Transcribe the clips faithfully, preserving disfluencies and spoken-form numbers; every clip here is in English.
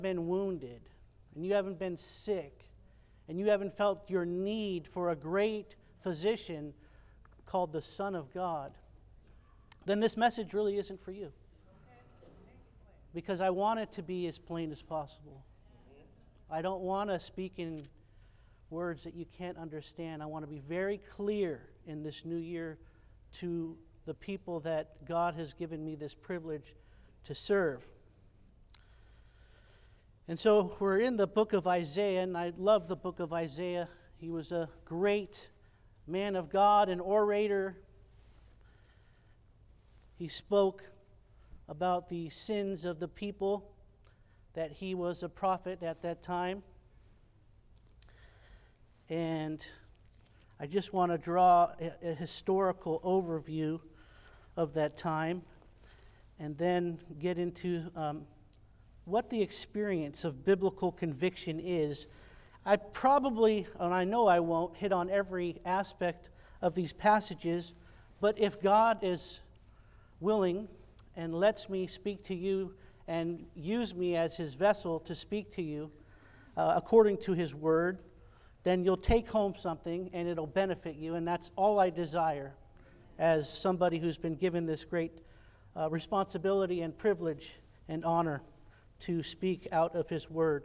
been wounded, and you haven't been sick, and you haven't felt your need for a great physician called the Son of God, then this message really isn't for you. Because I want it to be as plain as possible. I don't want to speak in words that you can't understand. I want to be very clear in this new year to the people that God has given me this privilege to serve. And so we're in the book of Isaiah, and I love the book of Isaiah. He was a great man of God, an orator. He spoke about the sins of the people, that he was a prophet at that time. And I just want to draw a, a historical overview of that time and then get into um, what the experience of biblical conviction is. I probably, and I know I won't, hit on every aspect of these passages, but if God is willing and lets me speak to you and use me as his vessel to speak to you uh, according to his word, then you'll take home something and it'll benefit you, and that's all I desire as somebody who's been given this great uh, responsibility and privilege and honor to speak out of his word.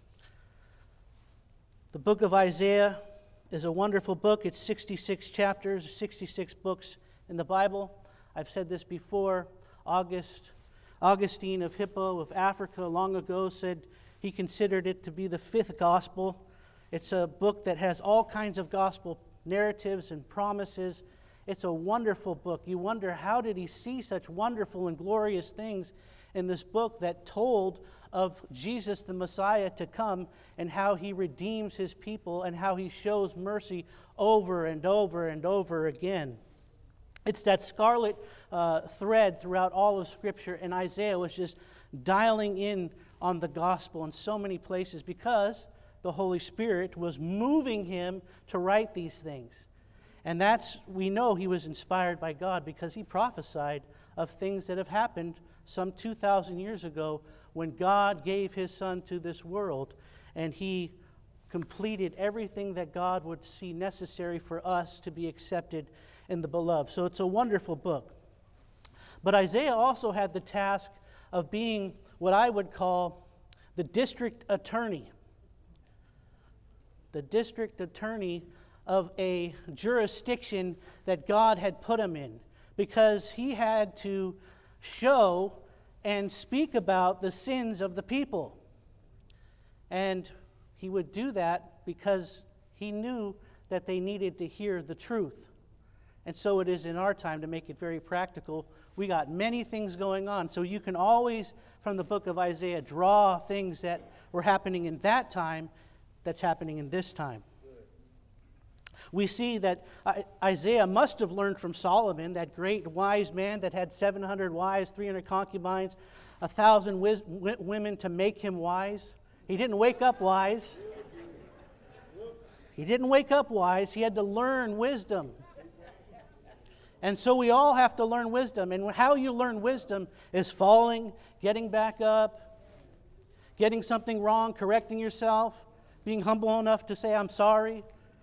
The book of Isaiah is a wonderful book. It's sixty-six chapters, sixty-six books in the Bible. I've said this before. August, Augustine of Hippo of Africa long ago said he considered it to be the fifth gospel. It's a book that has all kinds of gospel narratives and promises. It's a wonderful book. You wonder, how did he see such wonderful and glorious things in this book that told of Jesus the Messiah to come and how he redeems his people and how he shows mercy over and over and over again. It's that scarlet uh, thread throughout all of Scripture, and Isaiah was just dialing in on the gospel in so many places because the Holy Spirit was moving him to write these things. And that's, we know he was inspired by God because he prophesied of things that have happened some two thousand years ago when God gave his Son to this world, and he completed everything that God would see necessary for us to be accepted in the beloved. So it's a wonderful book. But Isaiah also had the task of being what I would call the district attorney. The district attorney of a jurisdiction that God had put him in, because he had to show and speak about the sins of the people. And he would do that because he knew that they needed to hear the truth. And so it is in our time, to make it very practical. We got many things going on. So you can always, from the book of Isaiah, draw things that were happening in that time that's happening in this time. We see that Isaiah must have learned from Solomon, that great wise man that had seven hundred wives, three hundred concubines, one thousand wis- w- women to make him wise. He didn't wake up wise. He didn't wake up wise. He had to learn wisdom. And so we all have to learn wisdom. And how you learn wisdom is falling, getting back up, getting something wrong, correcting yourself, being humble enough to say, I'm sorry.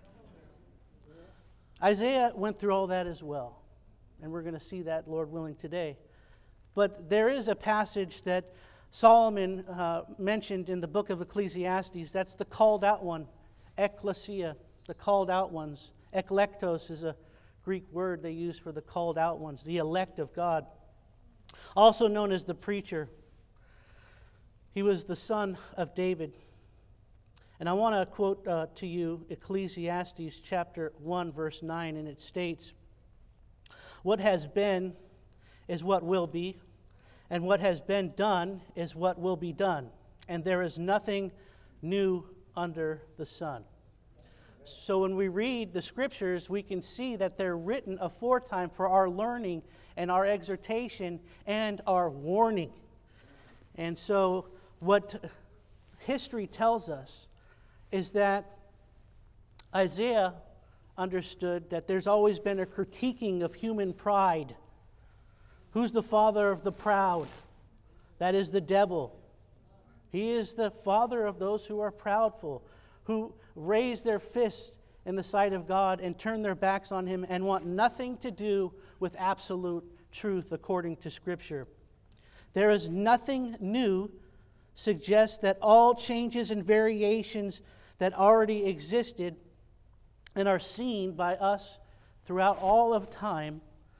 Isaiah went through all that as well. And we're going to see that, Lord willing, today. But there is a passage that Solomon uh, mentioned in the book of Ecclesiastes. That's the called out one, ecclesia, the called out ones. Eklektos is a Greek word they use for the called out ones, the elect of God. Also known as the preacher. He was the son of David. And I want to quote uh, to you Ecclesiastes chapter one, verse nine, and it states, "What has been is what will be, and what has been done is what will be done, and there is nothing new under the sun." So when we read the Scriptures, we can see that they're written aforetime for our learning and our exhortation and our warning. And so what history tells us is that Isaiah understood that there's always been a critiquing of human pride. Who's the father of the proud? That is the devil. He is the father of those who are proudful, who raise their fists in the sight of God and turn their backs on him and want nothing to do with absolute truth according to Scripture. There is nothing new suggests that all changes and variations that already existed and are seen by us throughout all of time,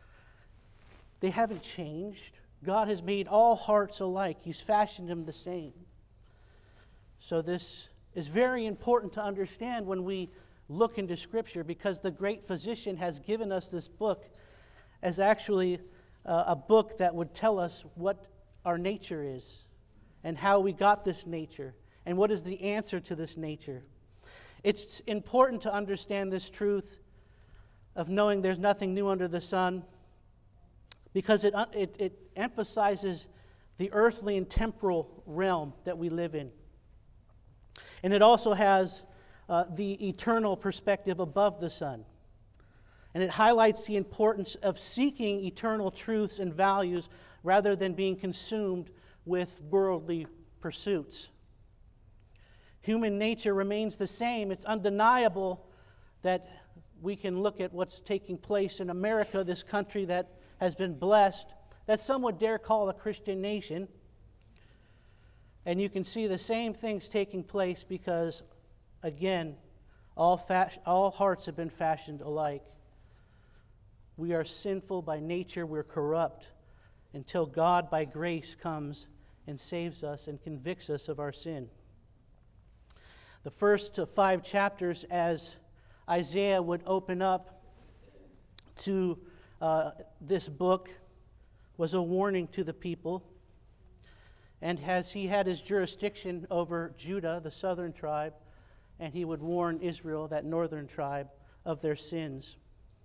they haven't changed. God has made all hearts alike. He's fashioned them the same. So this is very important to understand when we look into Scripture, because the great physician has given us this book as actually uh, a book that would tell us what our nature is and how we got this nature and what is the answer to this nature. It's important to understand this truth of knowing there's nothing new under the sun, because it, it, it emphasizes the earthly and temporal realm that we live in. And it also has uh, the eternal perspective above the sun. And it highlights the importance of seeking eternal truths and values rather than being consumed with worldly pursuits. Human nature remains the same. It's undeniable that we can look at what's taking place in America, this country that has been blessed, that some would dare call a Christian nation. And you can see the same things taking place because, again, all, fash- all hearts have been fashioned alike. We are sinful by nature, we're corrupt, until God by grace comes and saves us and convicts us of our sin. The first five chapters, as Isaiah would open up to uh, this book, was a warning to the people. And as he had his jurisdiction over Judah, the southern tribe, and he would warn Israel, that northern tribe, of their sins.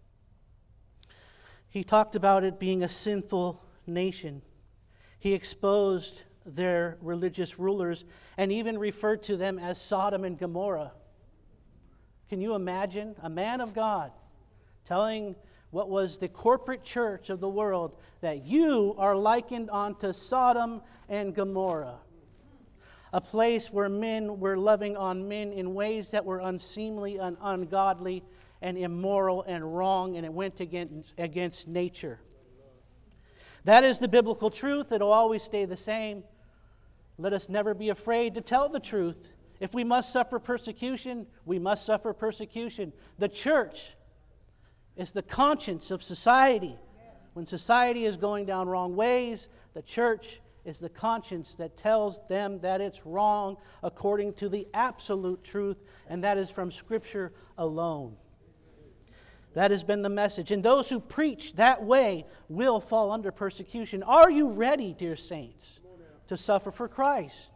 He talked about it being a sinful nation. He exposed their religious rulers and even referred to them as Sodom and Gomorrah. Can you imagine a man of God telling what was the corporate church of the world that you are likened unto Sodom and Gomorrah, a place where men were loving on men in ways that were unseemly and ungodly and immoral and wrong, and it went against, against nature. That is the biblical truth. It'll always stay the same. Let us never be afraid to tell the truth. If we must suffer persecution, we must suffer persecution. The church is the conscience of society. When society is going down wrong ways, the church is the conscience that tells them that it's wrong according to the absolute truth, and that is from Scripture alone. That has been the message. And those who preach that way will fall under persecution. Are you ready, dear saints, to suffer for Christ?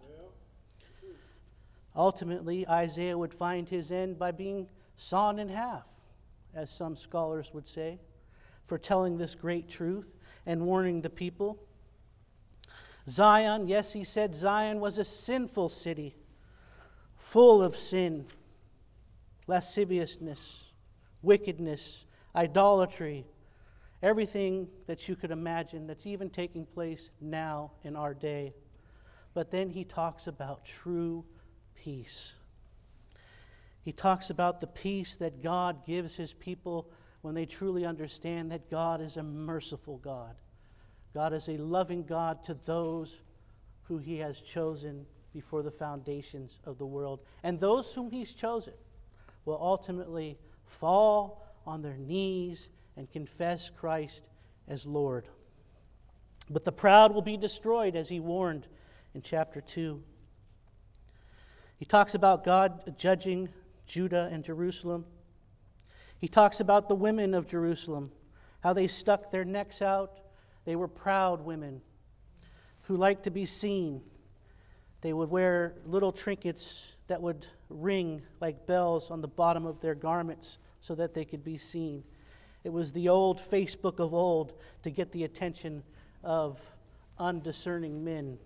Ultimately, Isaiah would find his end by being sawn in half, as some scholars would say, for telling this great truth and warning the people. Zion, yes, he said Zion was a sinful city, full of sin, lasciviousness, wickedness, idolatry, everything that you could imagine that's even taking place now in our day. But then he talks about true peace. He talks about the peace that God gives his people when they truly understand that God is a merciful God. God is a loving God to those who he has chosen before the foundations of the world. And those whom he's chosen will ultimately fall on their knees and confess Christ as Lord. But the proud will be destroyed, as he warned in chapter two. He talks about God judging Judah and Jerusalem. He talks about the women of Jerusalem, how they stuck their necks out. They were proud women who liked to be seen. They would wear little trinkets that would ring like bells on the bottom of their garments so that they could be seen. It was the old Facebook of old to get the attention of undiscerning men.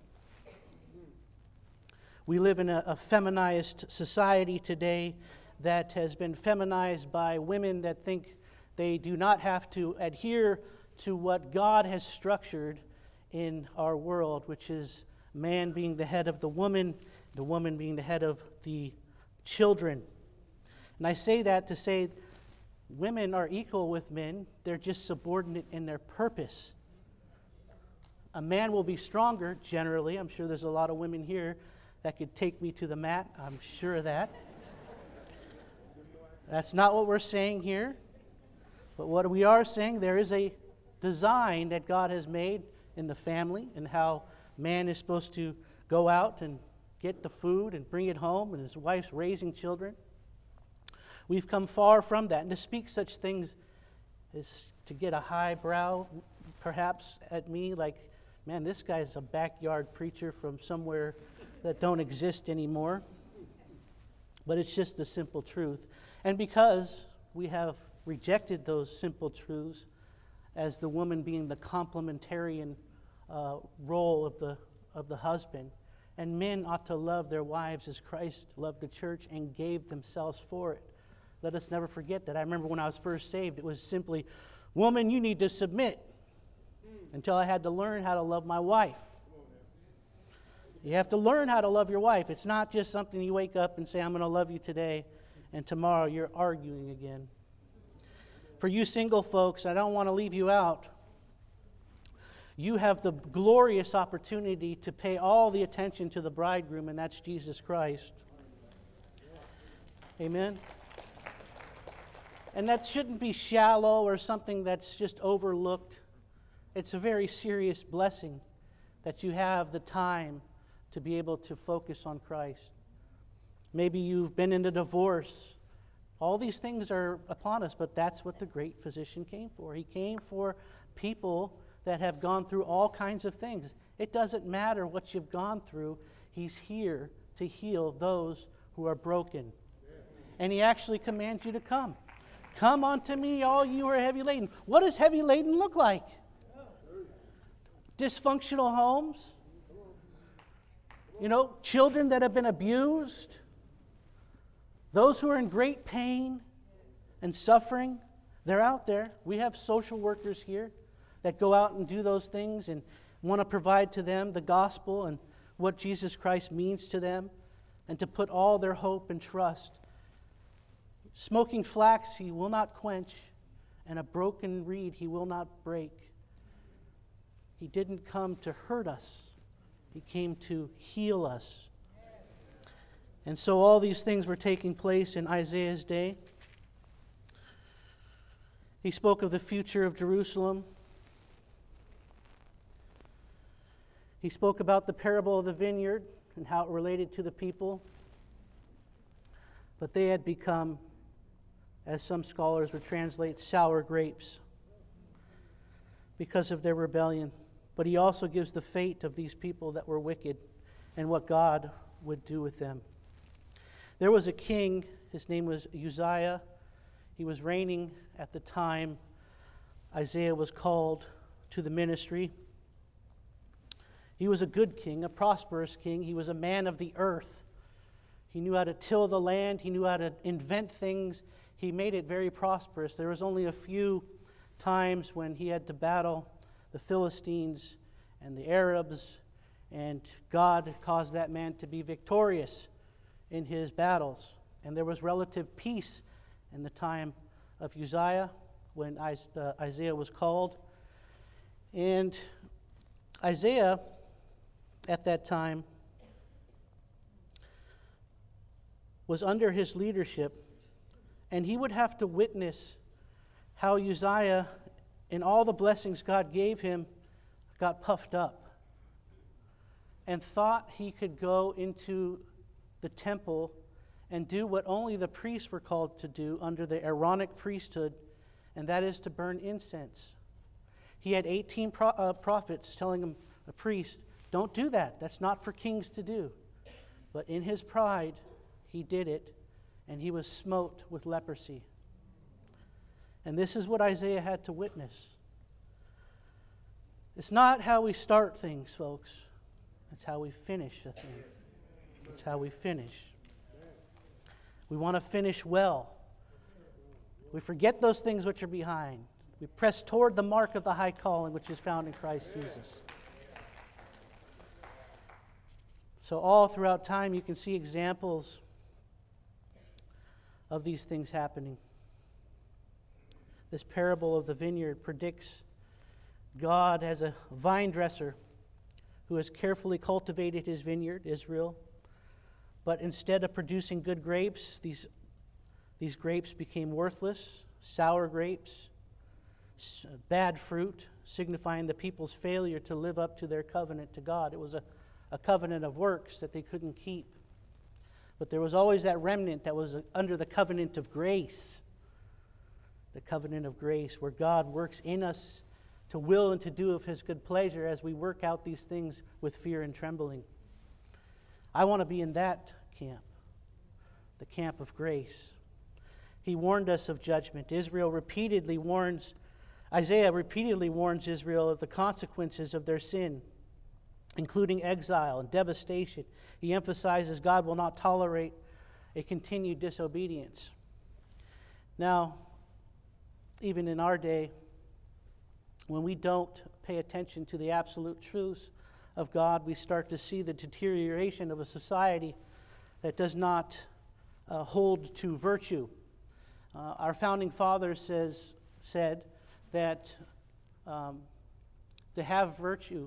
We live in a, a feminized society today that has been feminized by women that think they do not have to adhere to what God has structured in our world, which is man being the head of the woman, the woman being the head of the children. And I say that to say women are equal with men. They're just subordinate in their purpose. A man will be stronger, generally. I'm sure there's a lot of women here that could take me to the mat. I'm sure of that. That's not what we're saying here. But what we are saying, there is a design that God has made in the family and how man is supposed to go out and get the food and bring it home, and his wife's raising children. We've come far from that. And to speak such things is to get a high brow, perhaps, at me, like, man, this guy's a backyard preacher from somewhere that don't exist anymore. But it's just the simple truth. And because we have rejected those simple truths as the woman being the complementarian uh, role of the of the husband, and men ought to love their wives as Christ loved the church and gave themselves for it. Let us never forget that. I remember when I was first saved, it was simply, woman, you need to submit, until I had to learn how to love my wife. You have to learn how to love your wife. It's not just something you wake up and say, I'm going to love you today, and tomorrow you're arguing again. For you single folks, I don't want to leave you out. You have the glorious opportunity to pay all the attention to the bridegroom, and that's Jesus Christ. Amen? And that shouldn't be shallow or something that's just overlooked. It's a very serious blessing that you have the time to be able to focus on Christ. Maybe you've been in a divorce. All these things are upon us, but that's what the great physician came for. He came for people that have gone through all kinds of things. It doesn't matter what you've gone through. He's here to heal those who are broken. And he actually commands you to come. Come unto me, all you who are heavy laden. What does heavy laden look like? Dysfunctional homes. You know, children that have been abused. Those who are in great pain and suffering. They're out there. We have social workers here that go out and do those things and want to provide to them the gospel and what Jesus Christ means to them, and to put all their hope and trust. Smoking flax he will not quench, and a broken reed he will not break. He didn't come to hurt us. He came to heal us. And so all these things were taking place in Isaiah's day. He spoke of the future of Jerusalem. He spoke about the parable of the vineyard and how it related to the people. But they had become, as some scholars would translate, sour grapes because of their rebellion. But he also gives the fate of these people that were wicked and what God would do with them. There was a king, his name was Uzziah. He was reigning at the time Isaiah was called to the ministry. He was a good king, a prosperous king. He was a man of the earth. He knew how to till the land. He knew how to invent things. He made it very prosperous. There was only a few times when he had to battle the Philistines and the Arabs, and God caused that man to be victorious in his battles. And there was relative peace in the time of Uzziah when Isaiah was called. And Isaiah, at that time, was under his leadership, and he would have to witness how Uzziah, in all the blessings God gave him, got puffed up and thought he could go into the temple and do what only the priests were called to do under the Aaronic priesthood, and that is to burn incense. He had eighteen pro- uh, prophets telling him, a priest, don't do that. That's not for kings to do. But in his pride, he did it, and he was smote with leprosy. And this is what Isaiah had to witness. It's not how we start things, folks. It's how we finish a thing. It's how we finish. We want to finish well. We forget those things which are behind. We press toward the mark of the high calling which is found in Christ Jesus. So all throughout time, you can see examples of these things happening. This parable of the vineyard predicts God as a vine dresser who has carefully cultivated his vineyard, Israel. But instead of producing good grapes, these, these grapes became worthless, sour grapes, bad fruit, signifying the people's failure to live up to their covenant to God. It was a, a covenant of works that they couldn't keep. But there was always that remnant that was under the covenant of grace. The covenant of grace, where God works in us to will and to do of his good pleasure as we work out these things with fear and trembling. I want to be in that camp, the camp of grace. He warned us of judgment. Israel repeatedly warns, Isaiah repeatedly warns Israel of the consequences of their sin, including exile and devastation. He emphasizes God will not tolerate a continued disobedience. Now, even in our day, when we don't pay attention to the absolute truths of God, we start to see the deterioration of a society that does not uh, hold to virtue. Uh, our founding fathers says, said that um, to have virtue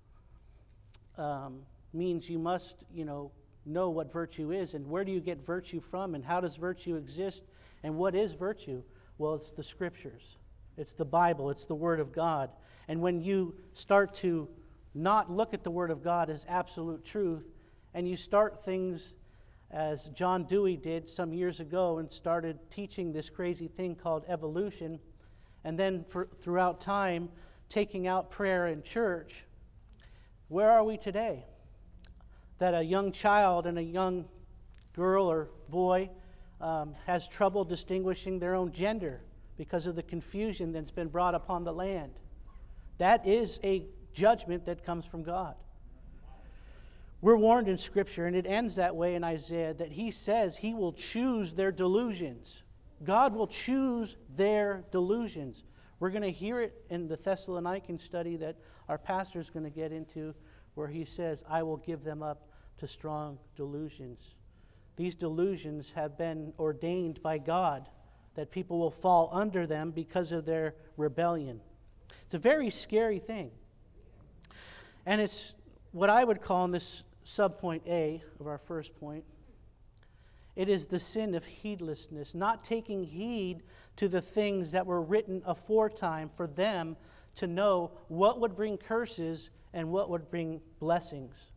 um, means you must, you know, know what virtue is, and where do you get virtue from, and how does virtue exist, and what is virtue? Well, it's the Scriptures. It's the Bible. It's the Word of God. And when you start to not look at the Word of God as absolute truth, and you start things as John Dewey did some years ago and started teaching this crazy thing called evolution, and then for, throughout time taking out prayer in church, where are we today? That a young child and a young girl or boy um, has trouble distinguishing their own gender because of the confusion that's been brought upon the land. That is a judgment that comes from God. We're warned in Scripture, and it ends that way in Isaiah, that he says he will choose their delusions. God will choose their delusions. We're going to hear it in the Thessalonican study that our pastor is going to get into, where he says, I will give them up to strong delusions. These delusions have been ordained by God, that people will fall under them because of their rebellion. It's a very scary thing. And it's what I would call in this subpoint A of our first point, it is the sin of heedlessness, not taking heed to the things that were written aforetime for them to know what would bring curses and what would bring blessings.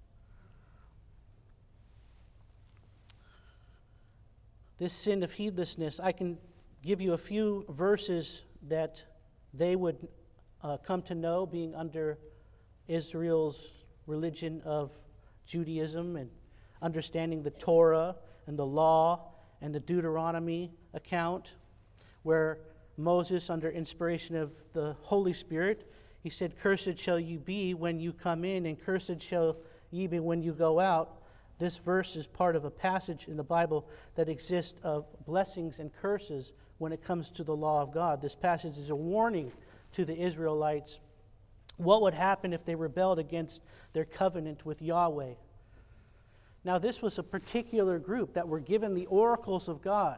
This sin of heedlessness, I can give you a few verses that they would uh, come to know, being under Israel's religion of Judaism and understanding the Torah and the law and the Deuteronomy account, where Moses, under inspiration of the Holy Spirit, he said, cursed shall you be when you come in, and cursed shall ye be when you go out. This verse is part of a passage in the Bible that exists of blessings and curses when it comes to the law of God. This passage is a warning to the Israelites what would happen if they rebelled against their covenant with Yahweh. Now, this was a particular group that were given the oracles of God.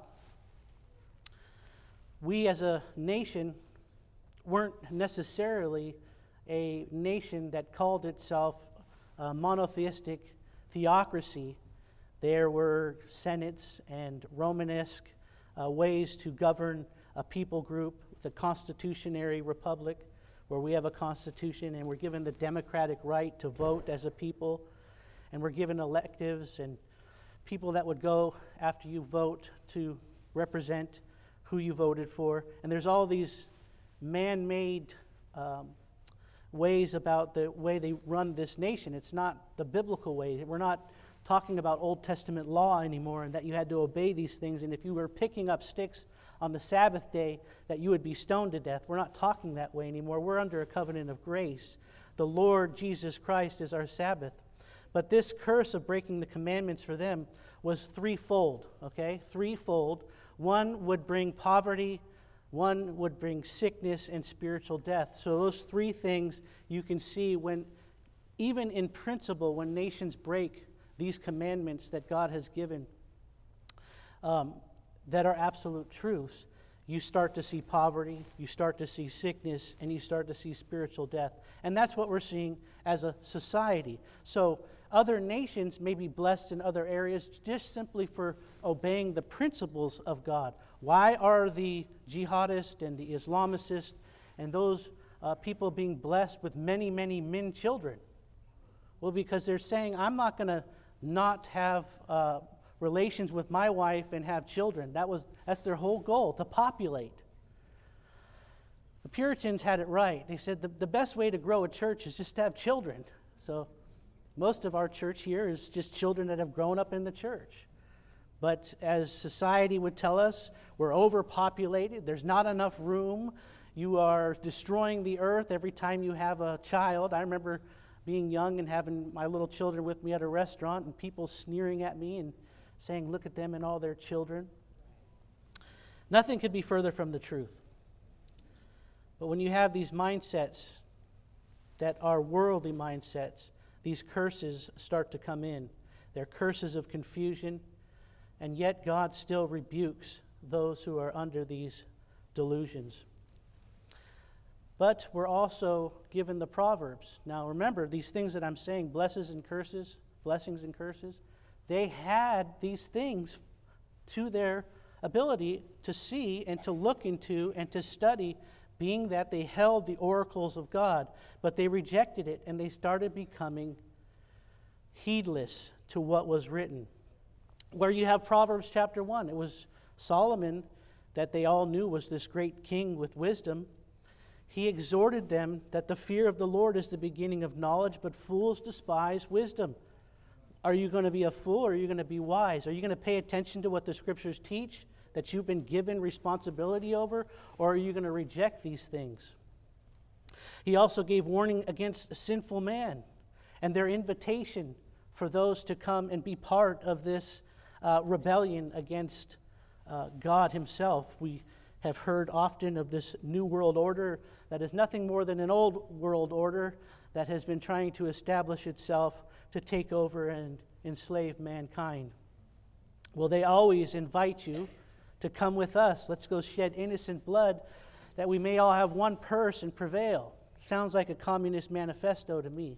We as a nation weren't necessarily a nation that called itself a monotheistic theocracy. There were senates and Romanesque uh, ways to govern a people group, the constitutionary republic, where we have a constitution and we're given the democratic right to vote as a people, and we're given electives and people that would go after you vote to represent who you voted for. And there's all these man-made um, ways about the way they run this nation. It's not the biblical way. We're not talking about Old Testament law anymore and that you had to obey these things. And if you were picking up sticks on the Sabbath day, that you would be stoned to death. We're not talking that way anymore. We're under a covenant of grace. The Lord Jesus Christ is our Sabbath. But this curse of breaking the commandments for them was threefold, okay? Threefold. One would bring poverty, one would bring sickness, and spiritual death. So those three things you can see when, even in principle, when nations break these commandments that God has given um, that are absolute truths, you start to see poverty, you start to see sickness, and you start to see spiritual death. And that's what we're seeing as a society. So other nations may be blessed in other areas just simply for obeying the principles of God. Why are the jihadists and the Islamicists and those uh, people being blessed with many, many men children? Well, because they're saying, I'm not going to not have uh, relations with my wife and have children. That was that's their whole goal, to populate. The Puritans had it right. They said the, the best way to grow a church is just to have children. So most of our church here is just children that have grown up in the church. But as society would tell us, we're overpopulated. There's not enough room. You are destroying the earth every time you have a child. I remember being young and having my little children with me at a restaurant and people sneering at me and saying, look at them and all their children. Nothing could be further from the truth. But when you have these mindsets that are worldly mindsets, these curses start to come in. They're curses of confusion, and yet God still rebukes those who are under these delusions. But we're also given the Proverbs. Now remember, these things that I'm saying, blessings and curses, blessings and curses, they had these things to their ability to see and to look into and to study, being that they held the oracles of God. But they rejected it, and they started becoming heedless to what was written. Where you have Proverbs chapter one, it was Solomon that they all knew was this great king with wisdom. He exhorted them that the fear of the Lord is the beginning of knowledge, but fools despise wisdom. Are you going to be a fool, or are you going to be wise? Are you going to pay attention to what the Scriptures teach that you've been given responsibility over, or are you going to reject these things? He also gave warning against sinful man and their invitation for those to come and be part of this uh, rebellion against uh, God himself. We have heard often of this new world order that is nothing more than an old world order that has been trying to establish itself to take over and enslave mankind. Well, they always invite you to come with us. Let's go shed innocent blood that we may all have one purse and prevail. Sounds like a communist manifesto to me.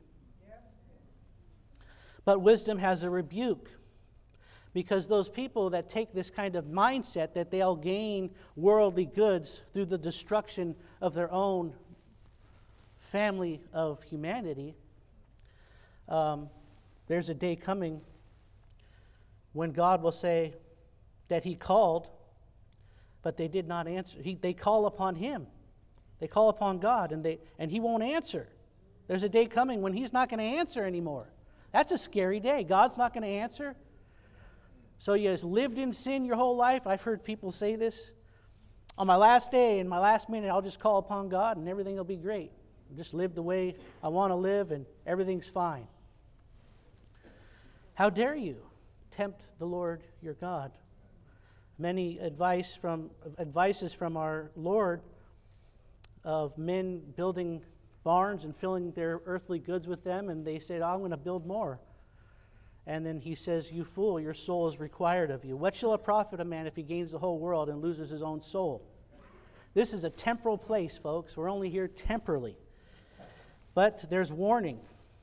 But wisdom has a rebuke, because those people that take this kind of mindset that they'll gain worldly goods through the destruction of their own family of humanity, um, there's a day coming when God will say that he called, but they did not answer. He, they call upon him. They call upon God, and they and he won't answer. There's a day coming when he's not going to answer anymore. That's a scary day. God's not going to answer. So you have lived in sin your whole life. I've heard people say this. On my last day, in my last minute, I'll just call upon God and everything will be great. I'll just live the way I want to live and everything's fine. How dare you tempt the Lord your God? Many advice from advices from our Lord of men building barns and filling their earthly goods with them, and they said, oh, I'm going to build more. And then he says, you fool, your soul is required of you. What shall it profit a man if he gains the whole world and loses his own soul? This is a temporal place, folks. We're only here temporally. But there's warning.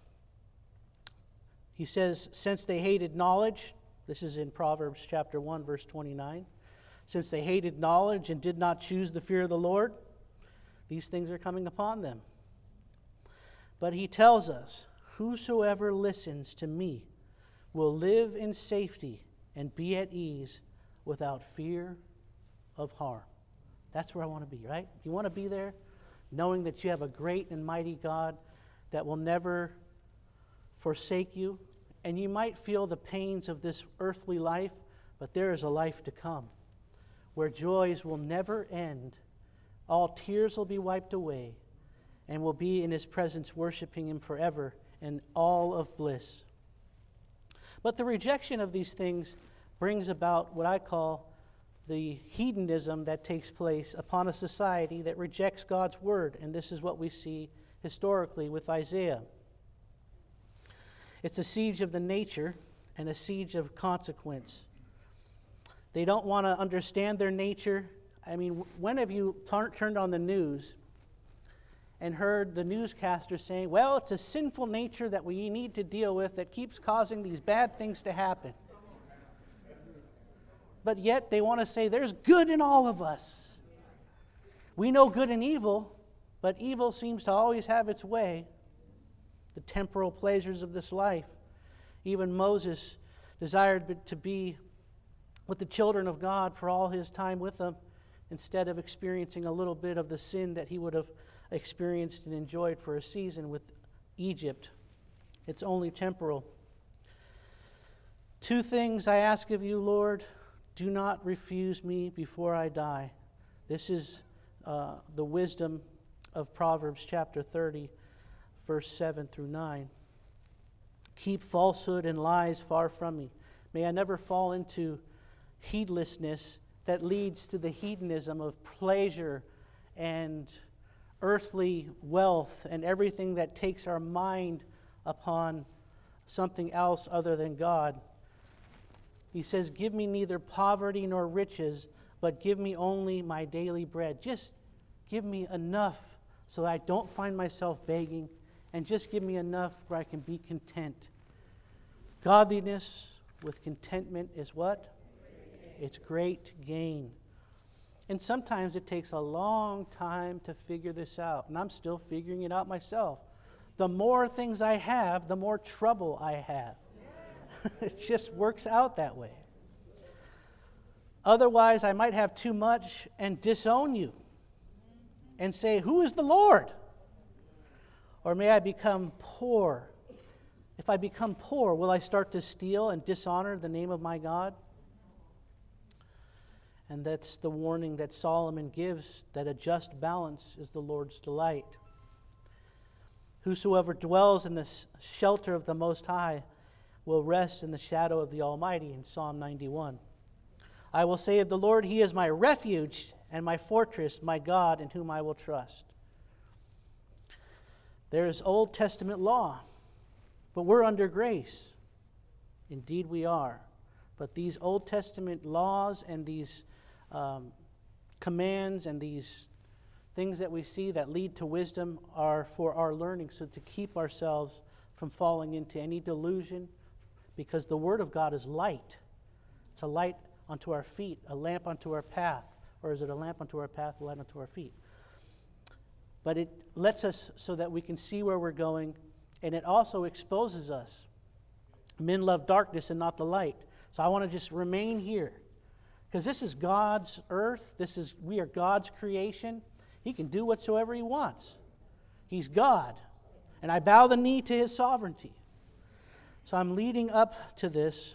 He says, since they hated knowledge, this is in Proverbs chapter one, verse twenty-nine. Since they hated knowledge and did not choose the fear of the Lord, these things are coming upon them. But he tells us, whosoever listens to me will live in safety and be at ease without fear of harm. That's where I want to be, right? You want to be there, knowing that you have a great and mighty God that will never forsake you. And you might feel the pains of this earthly life, but there is a life to come where joys will never end. All tears will be wiped away, and we'll be in his presence worshiping him forever in all of bliss. But the rejection of these things brings about what I call the hedonism that takes place upon a society that rejects God's word. And this is what we see historically with Isaiah. It's a siege of the nature, and a siege of consequence. They don't want to understand their nature. I mean, when have you t- turned on the news and heard the newscaster saying, well, it's a sinful nature that we need to deal with that keeps causing these bad things to happen? But yet they want to say there's good in all of us. We know good and evil, but evil seems to always have its way. The temporal pleasures of this life. Even Moses desired to be with the children of God for all his time with them, instead of experiencing a little bit of the sin that he would have experienced and enjoyed for a season with Egypt. It's only temporal. Two things I ask of you, Lord. Do not refuse me before I die. This is uh, the wisdom of Proverbs chapter thirty, verse seven through nine. Keep falsehood and lies far from me. May I never fall into heedlessness that leads to the hedonism of pleasure and earthly wealth and everything that takes our mind upon something else other than God. He says, give me neither poverty nor riches, but give me only my daily bread. Just give me enough so that I don't find myself begging, and just give me enough where I can be content. Godliness with contentment is what? It's great gain. And sometimes it takes a long time to figure this out, and I'm still figuring it out myself. The more things I have, the more trouble I have. It just works out that way. Otherwise, I might have too much and disown you and say, who is the Lord? Or may I become poor? If I become poor, will I start to steal and dishonor the name of my God? And that's the warning that Solomon gives, that a just balance is the Lord's delight. Whosoever dwells in the shelter of the Most High will rest in the shadow of the Almighty, in Psalm ninety-one. I will say of the Lord, He is my refuge and my fortress, my God, in whom I will trust. There is Old Testament law, but we're under grace. Indeed we are. But these Old Testament laws and these um, commands and these things that we see that lead to wisdom are for our learning, so to keep ourselves from falling into any delusion, because the Word of God is light. It's a light unto our feet, a lamp unto our path. Or is it a lamp unto our path, a light unto our feet? But it lets us so that we can see where we're going, and it also exposes us. Men love darkness and not the light. So I want to just remain here, because this is God's earth. This is we are God's creation. He can do whatsoever He wants. He's God, and I bow the knee to His sovereignty. So I'm leading up to this.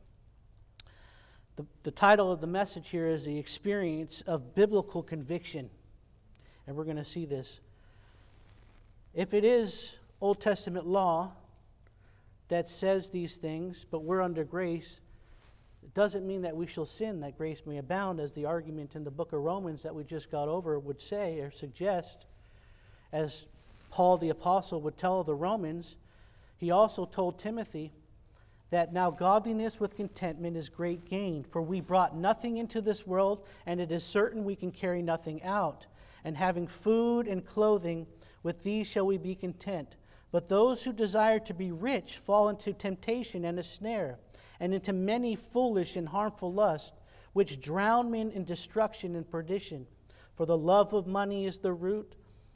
The, the title of the message here is The Experience of Biblical Conviction. And we're going to see this. If it is Old Testament law that says these things, but we're under grace, it doesn't mean that we shall sin, that grace may abound, as the argument in the book of Romans that we just got over would say or suggest. As Paul the Apostle would tell the Romans, he also told Timothy that now godliness with contentment is great gain, for we brought nothing into this world, and it is certain we can carry nothing out. And having food and clothing, with these shall we be content. But those who desire to be rich fall into temptation and a snare, and into many foolish and harmful lusts, which drown men in destruction and perdition. For the love of money is the root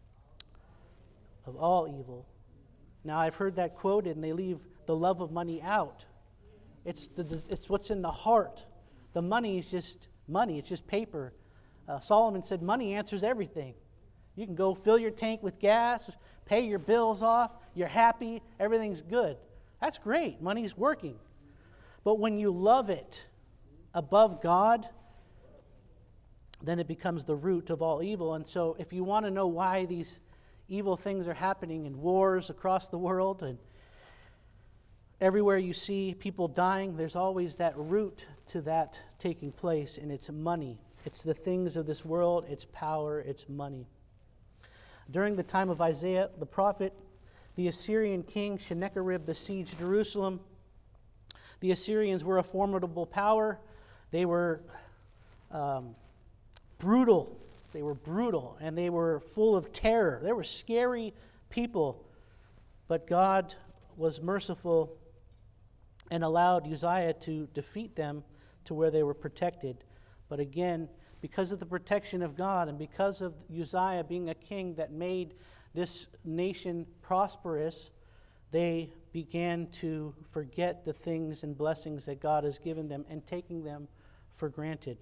of all evil. Now, I've heard that quoted, and they leave the love of money out. It's the, it's what's in the heart. The money is just money. It's just paper. Uh, Solomon said money answers everything. You can go fill your tank with gas, pay your bills off, you're happy, everything's good. That's great. Money's working. But when you love it above God, then it becomes the root of all evil. And so if you want to know why these evil things are happening in wars across the world, and everywhere you see people dying, there's always that root to that taking place, and it's money. It's the things of this world, it's power, it's money. During the time of Isaiah the prophet, the Assyrian king Sennacherib besieged Jerusalem. The Assyrians were a formidable power. They were um, brutal. They were brutal, and they were full of terror. They were scary people. But God was merciful and allowed Uzziah to defeat them to where they were protected. But again, because of the protection of God and because of Uzziah being a king that made this nation prosperous, they began to forget the things and blessings that God has given them and taking them for granted.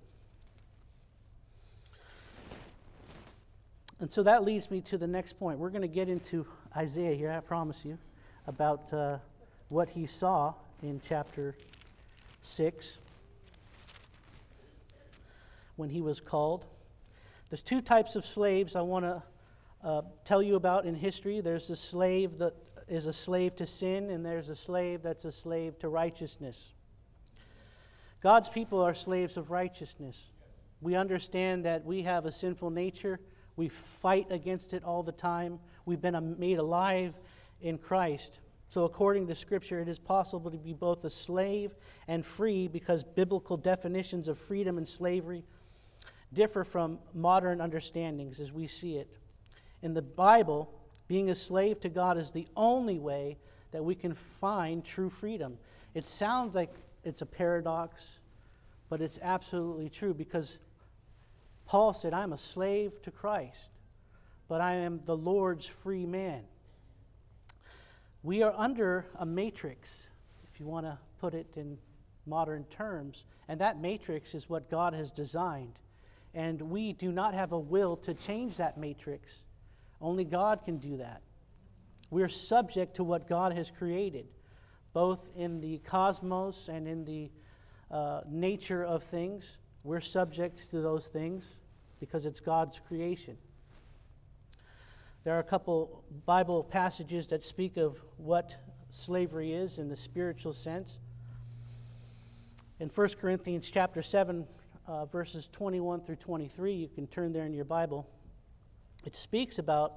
And so that leads me to the next point. We're going to get into Isaiah here, I promise you, about uh, what he saw in chapter six when he was called. There's two types of slaves I want to uh, tell you about in history. There's a slave that is a slave to sin, and there's a slave that's a slave to righteousness. God's people are slaves of righteousness. We understand that we have a sinful nature. We fight against it all the time. We've been made alive in Christ. So according to Scripture, it is possible to be both a slave and free because biblical definitions of freedom and slavery differ from modern understandings as we see it. In the Bible, being a slave to God is the only way that we can find true freedom. It sounds like it's a paradox, but it's absolutely true because Paul said, I'm a slave to Christ, but I am the Lord's free man. We are under a matrix, if you want to put it in modern terms, and that matrix is what God has designed. And we do not have a will to change that matrix. Only God can do that. We're subject to what God has created, both in the cosmos and in the uh, nature of things. We're subject to those things because it's God's creation. There are a couple Bible passages that speak of what slavery is in the spiritual sense. In First Corinthians chapter seven, uh, verses twenty-one through twenty-three, you can turn there in your Bible. It speaks about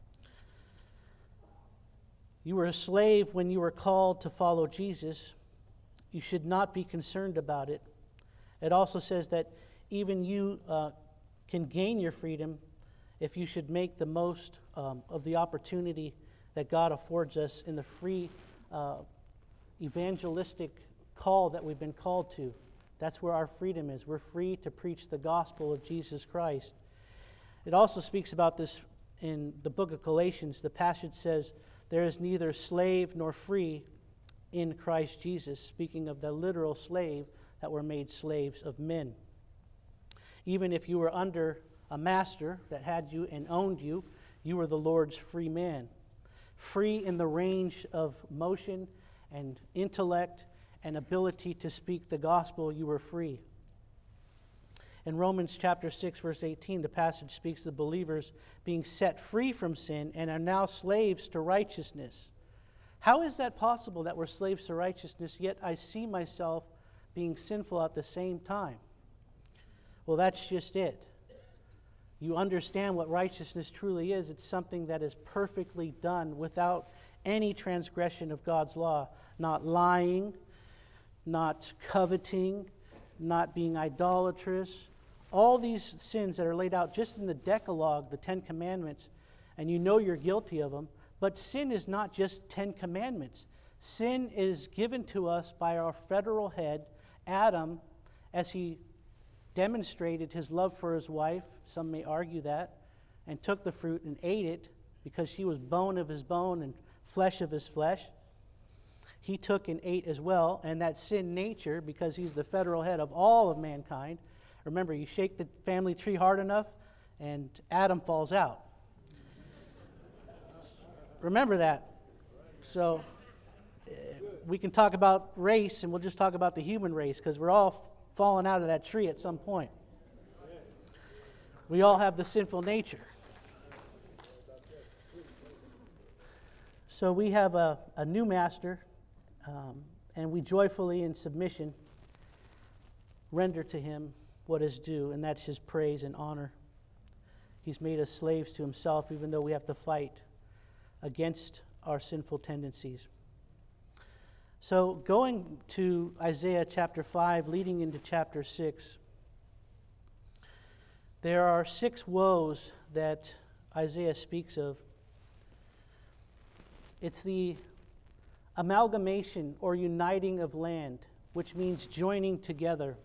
you were a slave when you were called to follow Jesus. You should not be concerned about it. It also says that even you uh, can gain your freedom if you should make the most um, of the opportunity that God affords us in the free uh, evangelistic call that we've been called to. That's where our freedom is. We're free to preach the gospel of Jesus Christ. It also speaks about this in the book of Galatians. The passage says, there is neither slave nor free in Christ Jesus, speaking of the literal slave that were made slaves of men. Even if you were under a master that had you and owned you, you were the Lord's free man. Free in the range of motion and intellect and ability to speak the gospel, you were free. In Romans chapter six, verse eighteen, the passage speaks of the believers being set free from sin and are now slaves to righteousness. How is that possible that we're slaves to righteousness, yet I see myself being sinful at the same time? Well, that's just it. You understand what righteousness truly is. It's something that is perfectly done without any transgression of God's law. Not lying, not coveting, not being idolatrous. All these sins that are laid out just in the Decalogue, the Ten Commandments, and you know you're guilty of them. But sin is not just Ten Commandments. Sin is given to us by our federal head, Adam, as he demonstrated his love for his wife, some may argue that, and took the fruit and ate it because she was bone of his bone and flesh of his flesh. He took and ate as well, and that sin nature, because he's the federal head of all of mankind. Remember, you shake the family tree hard enough, and Adam falls out. Remember that. So uh, we can talk about race, and we'll just talk about the human race, because we're all f- falling out of that tree at some point. We all have the sinful nature. So we have a, a new master, um, and we joyfully, in submission, render to him what is due, and that's his praise and honor. He's made us slaves to himself, even though we have to fight against our sinful tendencies. So going to Isaiah chapter five, leading into chapter six, there are six woes that Isaiah speaks of. It's the amalgamation or uniting of land, which means joining together.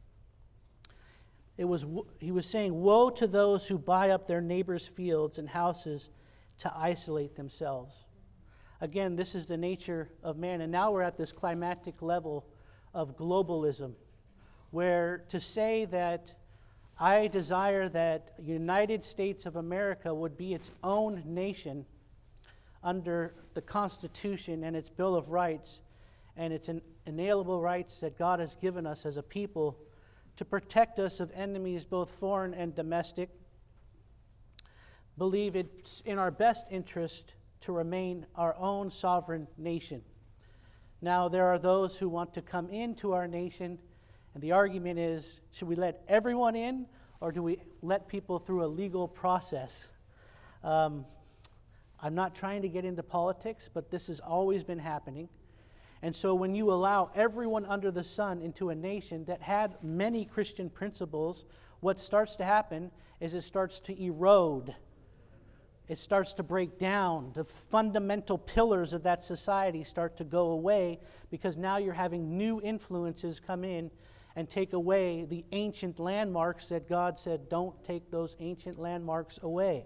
It was, he was saying, woe to those who buy up their neighbors' fields and houses to isolate themselves. Again, this is the nature of man. And now we're at this climactic level of globalism, where to say that I desire that United States of America would be its own nation under the Constitution and its Bill of Rights and its inalienable rights that God has given us as a people to protect us of enemies both foreign and domestic, believe it's in our best interest to remain our own sovereign nation. Now, there are those who want to come into our nation, and the argument is, should we let everyone in, or do we let people through a legal process? Um, I'm not trying to get into politics, but this has always been happening. And so when you allow everyone under the sun into a nation that had many Christian principles, what starts to happen is it starts to erode. It starts to break down. The fundamental pillars of that society start to go away because now you're having new influences come in and take away the ancient landmarks that God said, don't take those ancient landmarks away.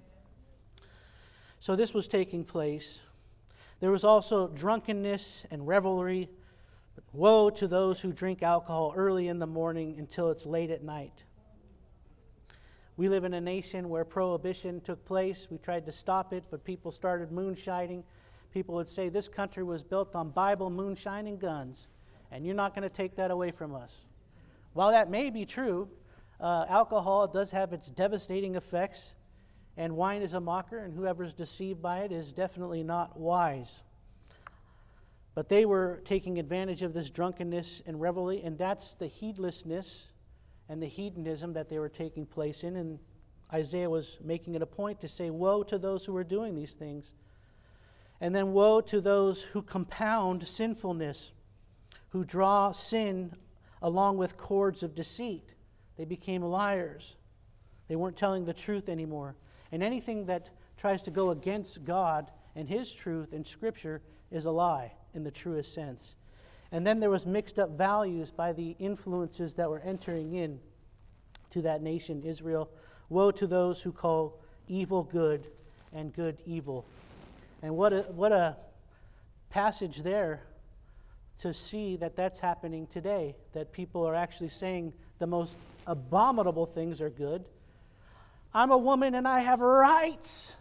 So this was taking place. There was also drunkenness and revelry. But woe to those who drink alcohol early in the morning until it's late at night. We live in a nation where prohibition took place. We tried to stop it, but people started moonshining. People would say this country was built on Bible, moonshine, and guns, and you're not going to take that away from us. While that may be true, uh, alcohol does have its devastating effects, and wine is a mocker, and whoever's deceived by it is definitely not wise. But they were taking advantage of this drunkenness and revelry, and that's the heedlessness and the hedonism that they were taking place in. And Isaiah was making it a point to say, woe to those who are doing these things. And then woe to those who compound sinfulness, who draw sin along with cords of deceit. They became liars. They weren't telling the truth anymore. And anything that tries to go against God and His truth in Scripture is a lie in the truest sense. And then there was mixed up values by the influences that were entering in to that nation, Israel. Woe to those who call evil good and good evil. And what a, what a passage there to see that that's happening today, that people are actually saying the most abominable things are good. I'm a woman and I have rights.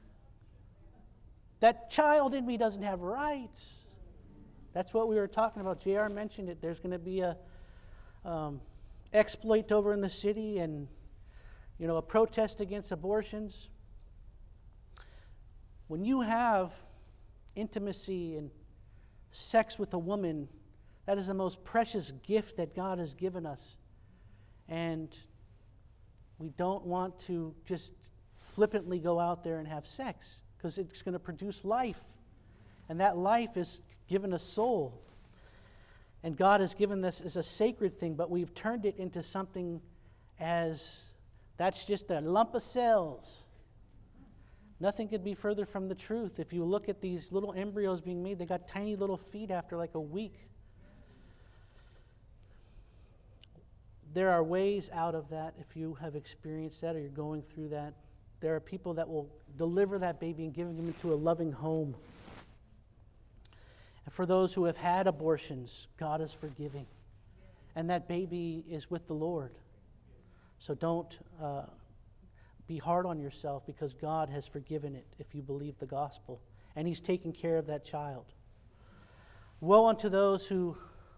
That child in me doesn't have rights. That's what we were talking about. J R mentioned it. There's going to be a um, exploit over in the city, and you know, a protest against abortions. When you have intimacy and sex with a woman, that is the most precious gift that God has given us. And we don't want to just flippantly go out there and have sex, because it's going to produce life. And that life is given a soul. And God has given this as a sacred thing, but we've turned it into something as that's just a lump of cells. Nothing could be further from the truth. If you look at these little embryos being made, they got tiny little feet after like a week. There are ways out of that if you have experienced that or you're going through that. There are people that will deliver that baby and give him into a loving home. And for those who have had abortions, God is forgiving. And that baby is with the Lord. So don't uh, be hard on yourself, because God has forgiven it if you believe the gospel. And He's taking care of that child. Woe unto those who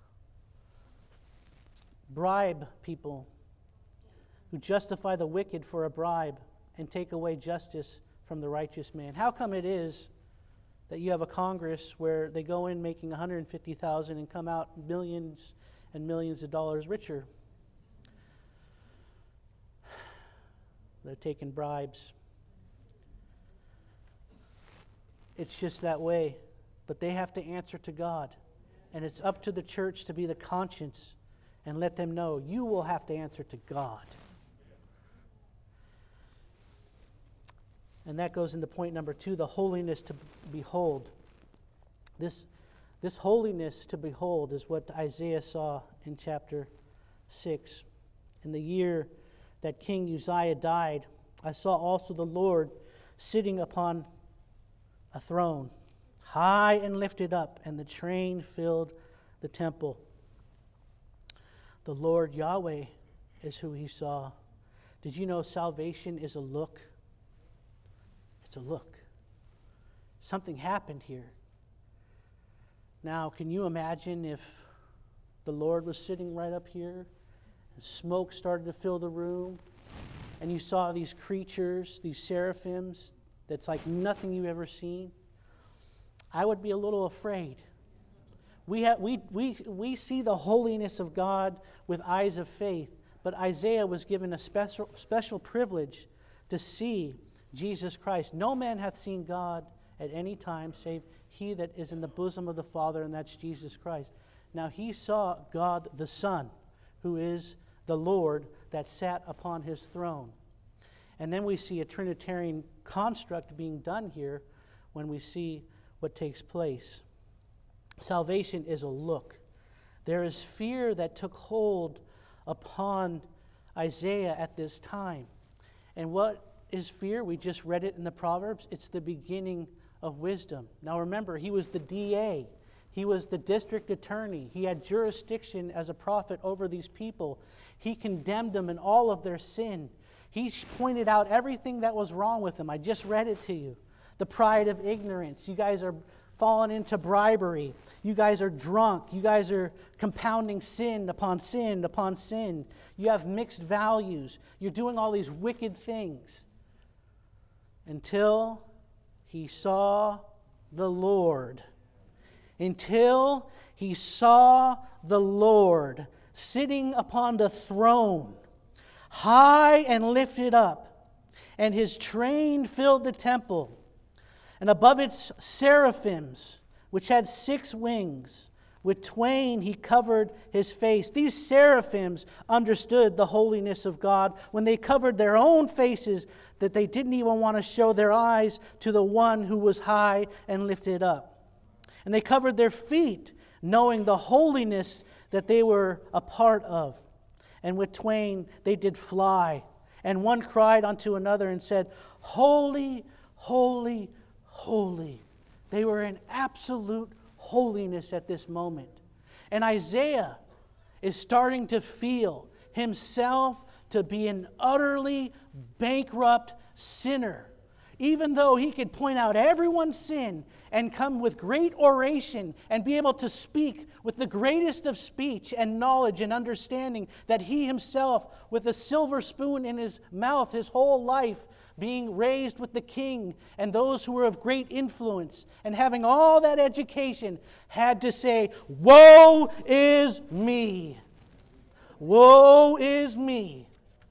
bribe people, who justify the wicked for a bribe and take away justice from the righteous man. How come it is that you have a Congress where they go in making one hundred fifty thousand dollars and come out millions and millions of dollars richer? They're taking bribes. It's just that way. But they have to answer to God. And it's up to the church to be the conscience and let them know you will have to answer to God. And that goes into point number two, the holiness to behold. This, this holiness to behold is what Isaiah saw in chapter six. In the year that King Uzziah died, I saw also the Lord sitting upon a throne, high and lifted up, and the train filled the temple. The Lord Yahweh is who he saw. Did you know salvation is a look? It's a look. Something happened here. Now, can you imagine if the Lord was sitting right up here and smoke started to fill the room and you saw these creatures, these seraphims, that's like nothing you've ever seen? I would be a little afraid. We, have, we, we, we see the holiness of God with eyes of faith, but Isaiah was given a special, special privilege to see Jesus Christ. No man hath seen God at any time save he that is in the bosom of the Father, and that's Jesus Christ. Now he saw God the Son, who is the Lord that sat upon his throne. And then we see a Trinitarian construct being done here when we see what takes place. Salvation is a look. There is fear that took hold upon Isaiah at this time. And what is fear? We just read it in the Proverbs. It's the beginning of wisdom. Now remember, he was the D A. He was the district attorney. He had jurisdiction as a prophet over these people. He condemned them in all of their sin. He pointed out everything that was wrong with them. I just read it to you. The pride of ignorance. You guys are fallen into bribery. You guys are drunk. You guys are compounding sin upon sin upon sin. You have mixed values. You're doing all these wicked things. Until he saw the Lord. Until he saw the Lord sitting upon the throne, high and lifted up, and his train filled the temple. And above its seraphims, which had six wings, with twain he covered his face. These seraphims understood the holiness of God when they covered their own faces, that they didn't even want to show their eyes to the one who was high and lifted up. And they covered their feet, knowing the holiness that they were a part of. And with twain they did fly. And one cried unto another and said, Holy, holy, holy. They were in absolute holiness at this moment. And Isaiah is starting to feel himself to be an utterly bankrupt sinner. Even though he could point out everyone's sin and come with great oration and be able to speak with the greatest of speech and knowledge and understanding, that he himself, with a silver spoon in his mouth his whole life, being raised with the king and those who were of great influence, and having all that education, had to say, Woe is me! Woe is me!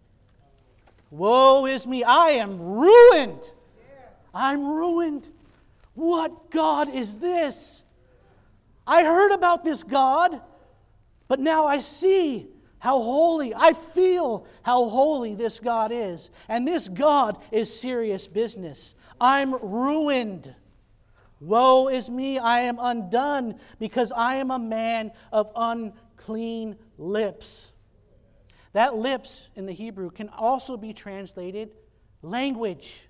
Woe is me! I am ruined! I'm ruined! What God is this? I heard about this God, but now I see how holy, I feel how holy this God is. And this God is serious business. I'm ruined. Woe is me, I am undone, because I am a man of unclean lips. That lips in the Hebrew can also be translated language.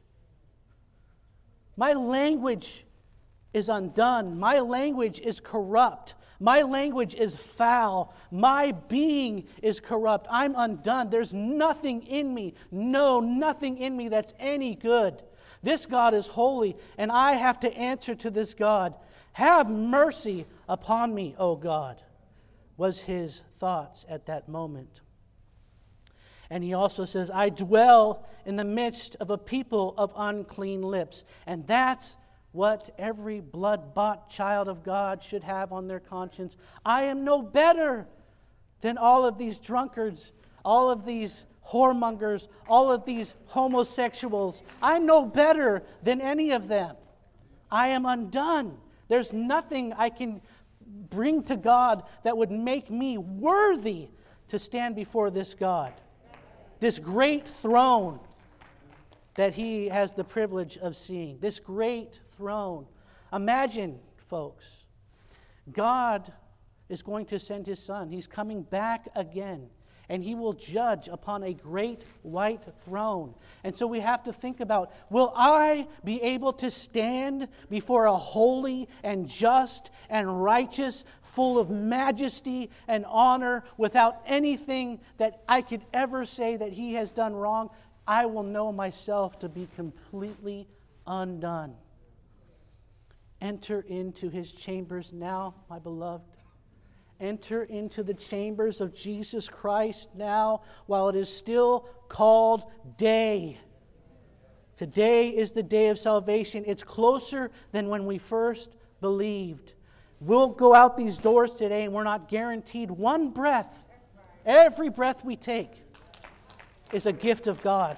My language is undone. My language is corrupt. My language is foul. My being is corrupt. I'm undone. There's nothing in me. No, nothing in me that's any good. This God is holy, and I have to answer to this God. Have mercy upon me, O God, was his thoughts at that moment. And he also says, I dwell in the midst of a people of unclean lips. And that's what every blood-bought child of God should have on their conscience. I am no better than all of these drunkards, all of these whoremongers, all of these homosexuals. I'm no better than any of them. I am undone. There's nothing I can bring to God that would make me worthy to stand before this God? This great throne that he has the privilege of seeing. This great throne. Imagine, folks, God is going to send his Son. He's coming back again. And he will judge upon a great white throne. And so we have to think about, will I be able to stand before a holy and just and righteous, full of majesty and honor, without anything that I could ever say that he has done wrong? I will know myself to be completely undone. Enter into his chambers now, my beloved. Enter into the chambers of Jesus Christ now while it is still called day. Today is the day of salvation. It's closer than when we first believed. We'll go out these doors today and we're not guaranteed one breath. Every breath we take is a gift of God.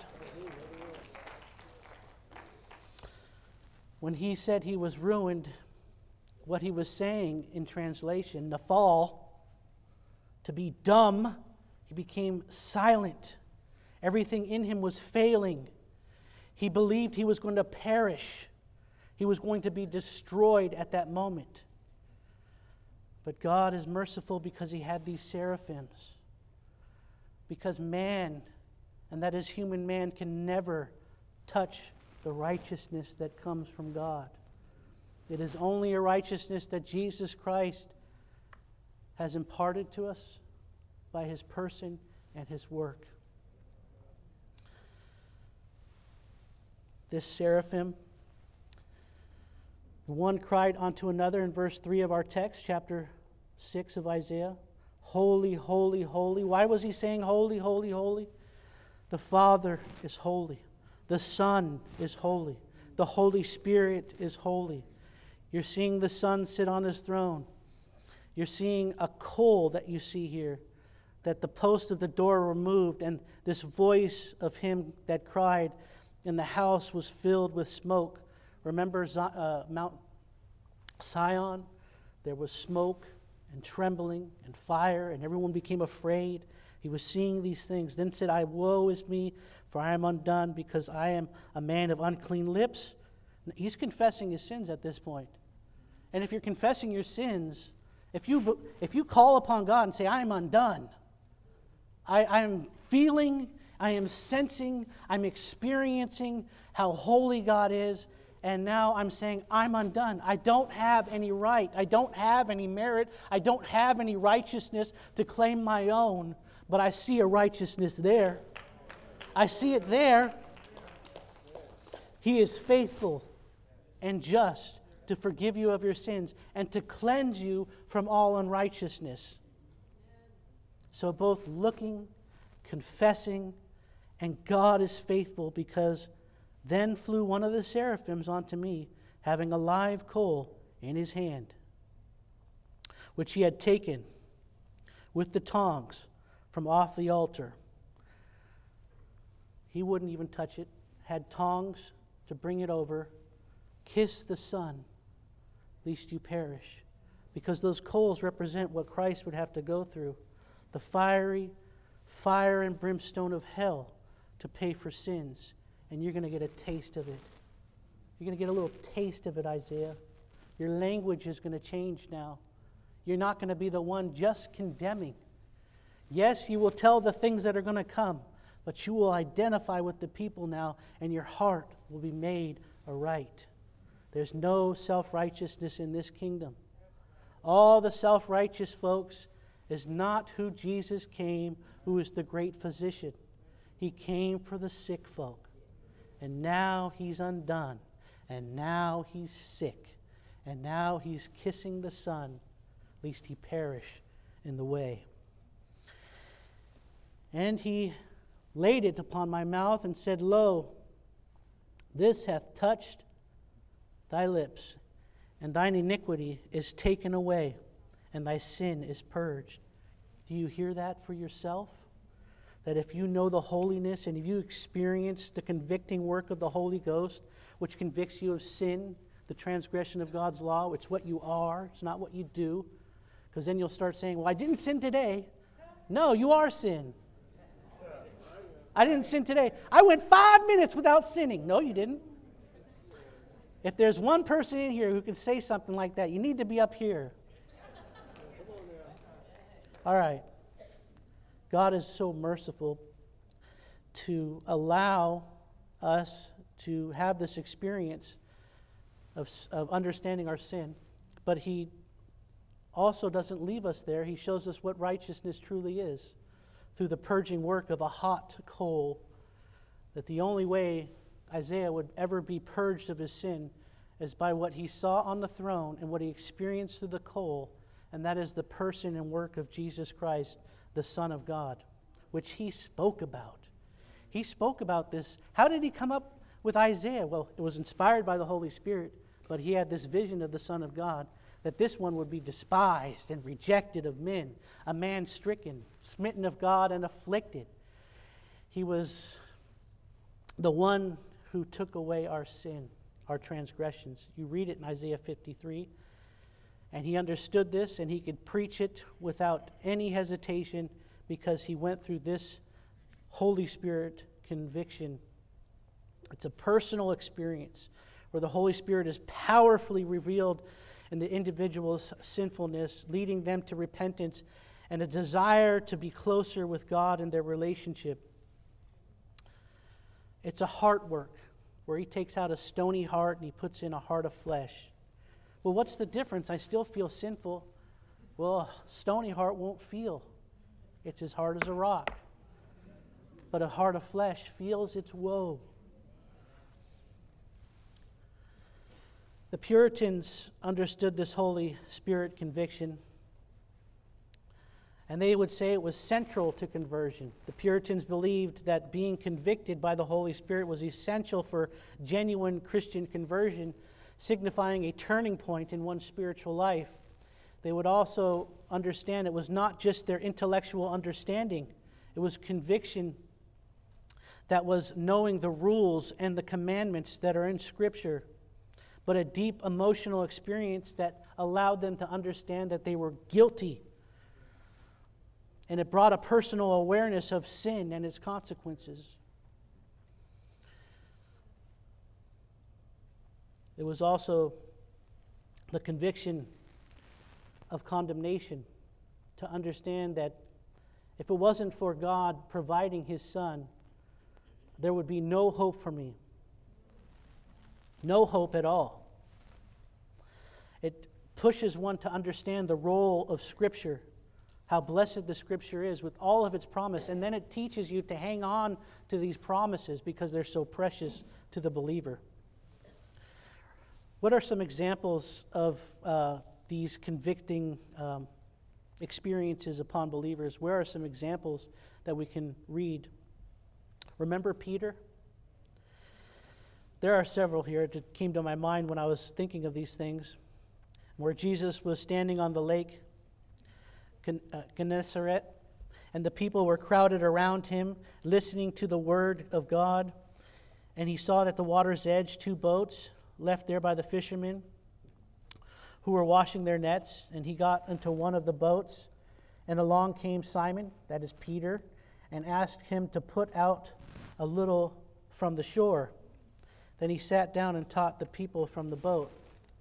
When he said he was ruined, what he was saying in translation, Naphal, to be dumb, he became silent. Everything in him was failing. He believed he was going to perish. He was going to be destroyed at that moment. But God is merciful because he had these seraphims. Because man, and that is human man, can never touch the righteousness that comes from God. It is only a righteousness that Jesus Christ has imparted to us by his person and his work. This seraphim, one cried unto another in verse three of our text, chapter six of Isaiah. Holy, holy, holy. Why was he saying holy, holy, holy? The Father is holy. The Son is holy. The Holy Spirit is holy. You're seeing the Son sit on his throne. You're seeing a coal that you see here, that the post of the door removed, and this voice of him that cried, and the house was filled with smoke. Remember uh, Mount Sion? There was smoke and trembling and fire, and everyone became afraid. He was seeing these things. Then said I, woe is me, for I am undone, because I am a man of unclean lips. He's confessing his sins at this point. And if you're confessing your sins, if you if you call upon God and say, I am undone, I, I am feeling, I am sensing, I'm experiencing how holy God is, and now I'm saying, I'm undone. I don't have any right. I don't have any merit. I don't have any righteousness to claim my own, but I see a righteousness there. I see it there. He is faithful and just to forgive you of your sins and to cleanse you from all unrighteousness. So both looking, confessing, and God is faithful, because then flew one of the seraphims unto me, having a live coal in his hand, which he had taken with the tongs from off the altar. He wouldn't even touch it, had tongs to bring it over. Kiss the Son, lest you perish. Because those coals represent what Christ would have to go through. The fiery fire and brimstone of hell to pay for sins. And you're going to get a taste of it. You're going to get a little taste of it, Isaiah. Your language is going to change now. You're not going to be the one just condemning. Yes, you will tell the things that are going to come, but you will identify with the people now, and your heart will be made aright. There's no self-righteousness in this kingdom. All the self-righteous folks is not who Jesus came, who is the great physician. He came for the sick folk. And now he's undone. And now he's sick. And now he's kissing the Son, lest he perish in the way. And he laid it upon my mouth and said, Lo, this hath touched thy lips, and thine iniquity is taken away, and thy sin is purged. Do you hear that for yourself? That if you know the holiness and if you experience the convicting work of the Holy Ghost, which convicts you of sin, the transgression of God's law, it's what you are, it's not what you do. Because then you'll start saying, well, I didn't sin today. No, you are sin. I didn't sin today. I went five minutes without sinning. No, you didn't. If there's one person in here who can say something like that, you need to be up here. All right. God is so merciful to allow us to have this experience of, of understanding our sin. But He also doesn't leave us there. He shows us what righteousness truly is through the purging work of a hot coal. That the only way Isaiah would ever be purged of his sin is by what he saw on the throne and what he experienced through the coal, and that is the person and work of Jesus Christ, the Son of God, which he spoke about. He spoke about this. How did he come up with Isaiah? Well, it was inspired by the Holy Spirit, but he had this vision of the Son of God, that this one would be despised and rejected of men, a man stricken, smitten of God, and afflicted. He was the one who took away our sin, our transgressions. You read it in Isaiah fifty-three. And he understood this, and he could preach it without any hesitation because he went through this Holy Spirit conviction. It's a personal experience where the Holy Spirit is powerfully revealed in the individual's sinfulness, leading them to repentance and a desire to be closer with God in their relationship. It's a heart work where he takes out a stony heart and he puts in a heart of flesh. Well, what's the difference? I still feel sinful. Well, a stony heart won't feel. It's as hard as a rock. But a heart of flesh feels its woe. The Puritans understood this Holy Spirit conviction, and they would say it was central to conversion. The Puritans believed that being convicted by the Holy Spirit was essential for genuine Christian conversion, signifying a turning point in one's spiritual life. They would also understand it was not just their intellectual understanding. It was conviction that was knowing the rules and the commandments that are in Scripture, but a deep emotional experience that allowed them to understand that they were guilty. And it brought a personal awareness of sin and its consequences. It was also the conviction of condemnation, to understand that if it wasn't for God providing His Son, there would be no hope for me. No hope at all. It pushes one to understand the role of Scripture, how blessed the Scripture is with all of its promise, and then it teaches you to hang on to these promises because they're so precious to the believer. What are some examples of uh, these convicting um, experiences upon believers? Where are some examples that we can read? Remember Peter? There are several here. It came to my mind when I was thinking of these things, where Jesus was standing on the lake Gennesaret, and the people were crowded around him, listening to the word of God. And he saw at the water's edge two boats left there by the fishermen who were washing their nets. And he got into one of the boats, and along came Simon, that is Peter, and asked him to put out a little from the shore. Then he sat down and taught the people from the boat.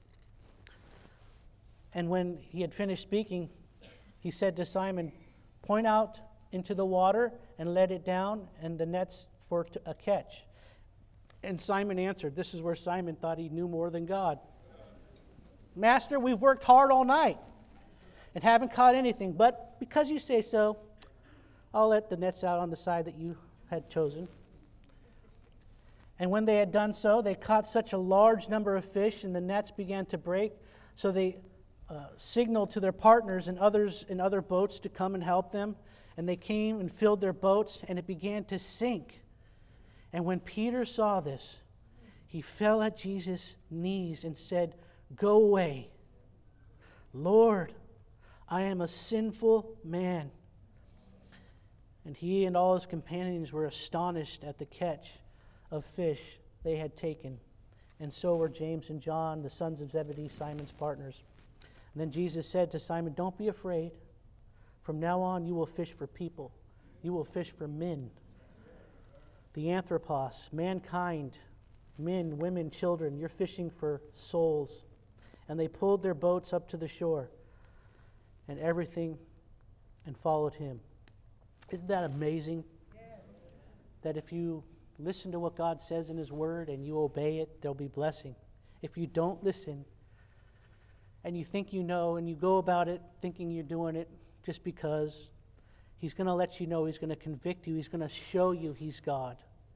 And when he had finished speaking, he said to Simon, "Point out into the water and let it down, and the nets for a catch." And Simon answered, this is where Simon thought he knew more than God. "Master, we've worked hard all night and haven't caught anything, but because you say so, I'll let the nets out on the side that you had chosen." And when they had done so, they caught such a large number of fish, and the nets began to break. So they uh, signaled to their partners and others in other boats to come and help them. And they came and filled their boats, and it began to sink. And when Peter saw this, he fell at Jesus' knees and said, "Go away, Lord, I am a sinful man." And he and all his companions were astonished at the catch of fish they had taken. And so were James and John, the sons of Zebedee, Simon's partners. And then Jesus said to Simon, don't be afraid. From now on, you will fish for people. You will fish for men. The anthropos, mankind, men, women, children, you're fishing for souls. And they pulled their boats up to the shore and everything and followed him. Isn't that amazing? Yeah. That if you listen to what God says in his word and you obey it, there'll be blessing. If you don't listen and you think you know and you go about it thinking you're doing it just because, he's going to let you know, he's going to convict you, he's going to show you he's God.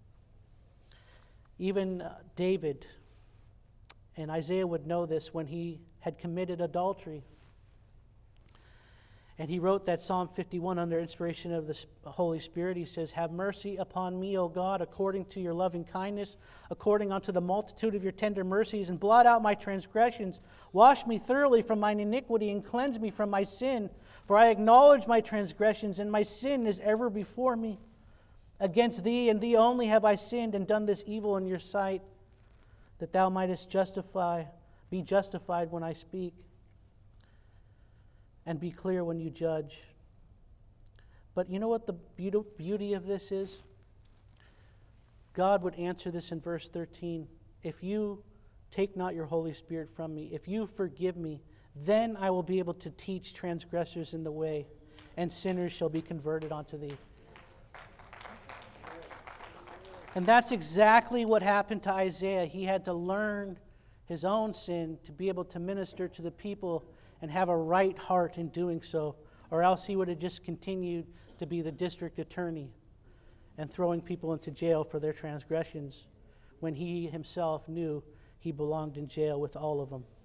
Even uh, David, and Isaiah would know this, when he had committed adultery. And he wrote that Psalm fifty-one under inspiration of the Holy Spirit. He says, have mercy upon me, O God, according to your loving kindness, according unto the multitude of your tender mercies, and blot out my transgressions. Wash me thoroughly from mine iniquity, and cleanse me from my sin. For I acknowledge my transgressions, and my sin is ever before me. Against thee and thee only have I sinned, and done this evil in your sight, that thou mightest justify, be justified when I speak, and be clear when you judge. But you know what the beauty of this is? God would answer this in verse thirteen. If you take not your Holy Spirit from me, if you forgive me, then I will be able to teach transgressors in the way, and sinners shall be converted unto thee. And that's exactly what happened to Isaiah. He had to learn his own sin to be able to minister to the people and have a right heart in doing so, or else he would have just continued to be the district attorney and throwing people into jail for their transgressions when he himself knew he belonged in jail with all of them.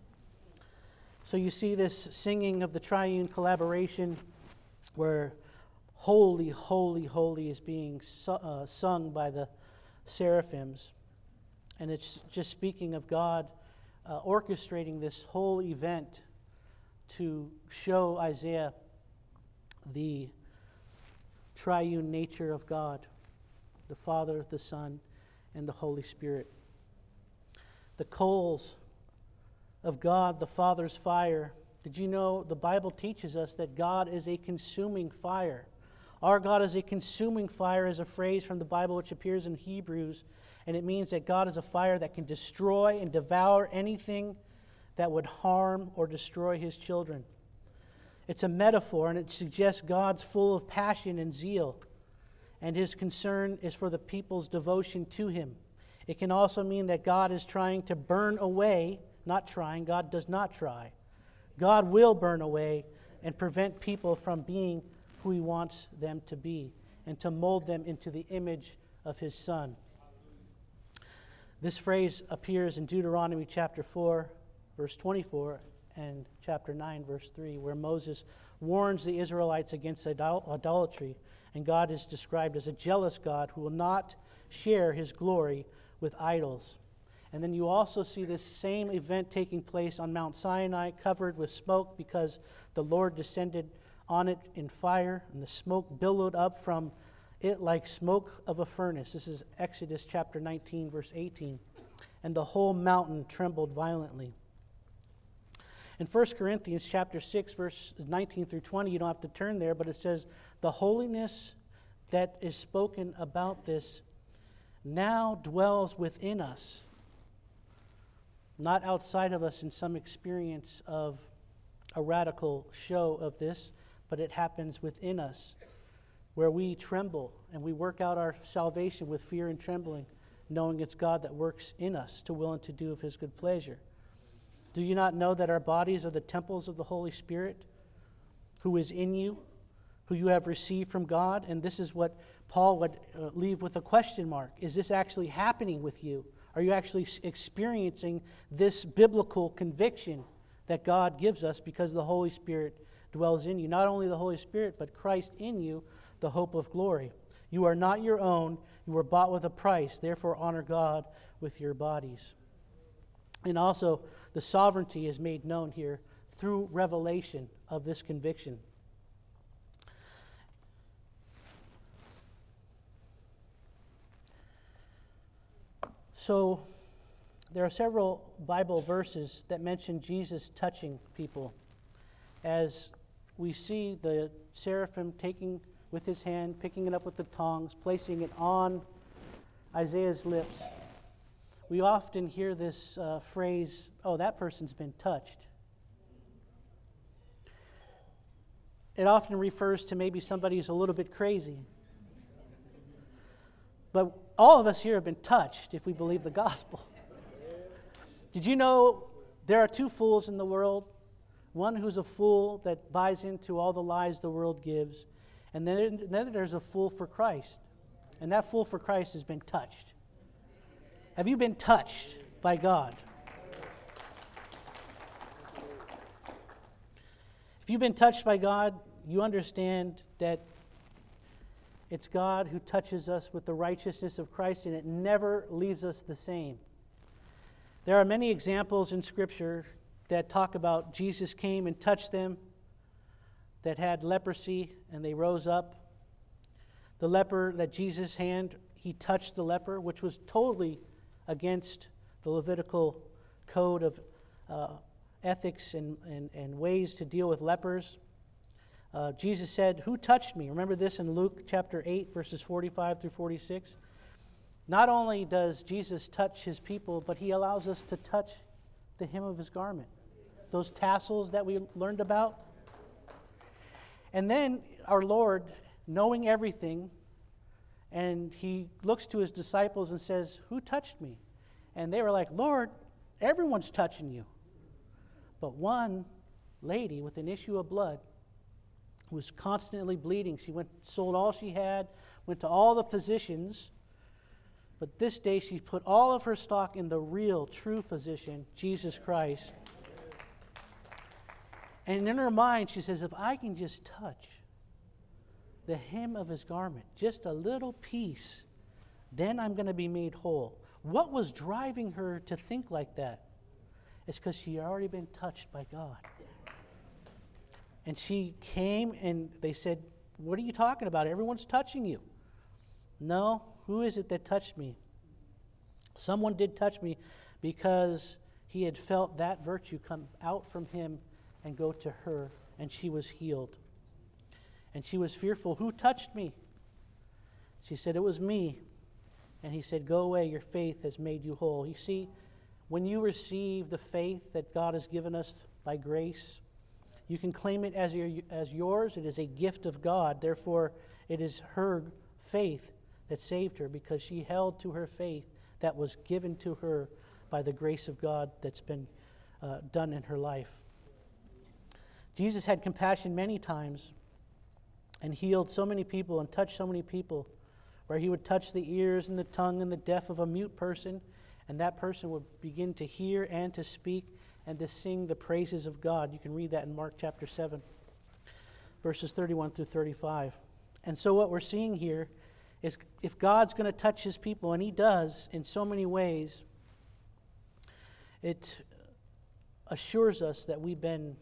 So you see this singing of the triune collaboration where holy, holy, holy is being su- uh, sung by the seraphims. And it's just speaking of God uh, orchestrating this whole event to show Isaiah the triune nature of God, the Father, the Son, and the Holy Spirit. The coals of God, the Father's fire. Did you know the Bible teaches us that God is a consuming fire? Our God is a consuming fire is a phrase from the Bible which appears in Hebrews, and it means that God is a fire that can destroy and devour anything that would harm or destroy his children. It's a metaphor, and it suggests God's full of passion and zeal, and his concern is for the people's devotion to him. It can also mean that God is trying to burn away, not trying, God does not try. God will burn away and prevent people from being who he wants them to be, and to mold them into the image of his Son. This phrase appears in Deuteronomy chapter four, verse twenty-four, and chapter nine, verse three, where Moses warns the Israelites against idol- idolatry, and God is described as a jealous God who will not share his glory with idols. And then you also see this same event taking place on Mount Sinai, covered with smoke, because the Lord descended on it in fire, and the smoke billowed up from it like smoke of a furnace. This is Exodus chapter nineteen, verse eighteen. And the whole mountain trembled violently. In First Corinthians chapter six, verse nineteen through twenty, you don't have to turn there, but it says, the holiness that is spoken about this now dwells within us, not outside of us in some experience of a radical show of this, but it happens within us, where we tremble and we work out our salvation with fear and trembling, knowing it's God that works in us to will and to do of his good pleasure. Do you not know that our bodies are the temples of the Holy Spirit, who is in you, who you have received from God? And this is what Paul would uh, leave with a question mark. Is this actually happening with you? Are you actually experiencing this biblical conviction that God gives us because the Holy Spirit dwells in you? Not only the Holy Spirit, but Christ in you, the hope of glory. You are not your own. You were bought with a price. Therefore, honor God with your bodies. And also, the sovereignty is made known here through revelation of this conviction. So, there are several Bible verses that mention Jesus touching people, as we see the seraphim taking with his hand, picking it up with the tongs, placing it on Isaiah's lips. We often hear this uh, phrase, oh, that person's been touched. It often refers to maybe somebody who's a little bit crazy. But all of us here have been touched if we believe the gospel. Did you know there are two fools in the world? One who's a fool that buys into all the lies the world gives. And then, then there's a fool for Christ. And that fool for Christ has been touched. Have you been touched by God? If you've been touched by God, you understand that it's God who touches us with the righteousness of Christ, and it never leaves us the same. There are many examples in Scripture that talk about Jesus came and touched them that had leprosy, and they rose up. The leper, that Jesus' hand, he touched the leper, which was totally against the Levitical code of uh, ethics and, and, and ways to deal with lepers. Uh, Jesus said, "Who touched me?" Remember this in Luke chapter eight, verses forty-five through forty-six. Not only does Jesus touch his people, but he allows us to touch the hem of his garment. Those tassels that we learned about. And then our Lord, knowing everything, and he looks to his disciples and says, "Who touched me?" And they were like, "Lord, everyone's touching you." But one lady with an issue of blood was constantly bleeding. She went, sold all she had, went to all the physicians. But this day she put all of her stock in the real, true physician, Jesus Christ. And in her mind, she says, if I can just touch the hem of his garment, just a little piece, then I'm going to be made whole. What was driving her to think like that? It's because she had already been touched by God. And she came and they said, "What are you talking about? Everyone's touching you." "No, who is it that touched me?" Someone did touch me, because he had felt that virtue come out from him and go to her, and she was healed. And she was fearful. "Who touched me?" She said, "It was me." And he said, "Go away, your faith has made you whole." You see, when you receive the faith that God has given us by grace, you can claim it as, your, as yours. It is a gift of God. Therefore, it is her faith that saved her, because she held to her faith that was given to her by the grace of God that's been uh, done in her life. Jesus had compassion many times and healed so many people and touched so many people, where he would touch the ears and the tongue and the deaf of a mute person, and that person would begin to hear and to speak and to sing the praises of God. You can read that in Mark chapter seven, verses thirty-one through thirty-five. And so what we're seeing here is, if God's going to touch his people, and he does in so many ways, it assures us that we've been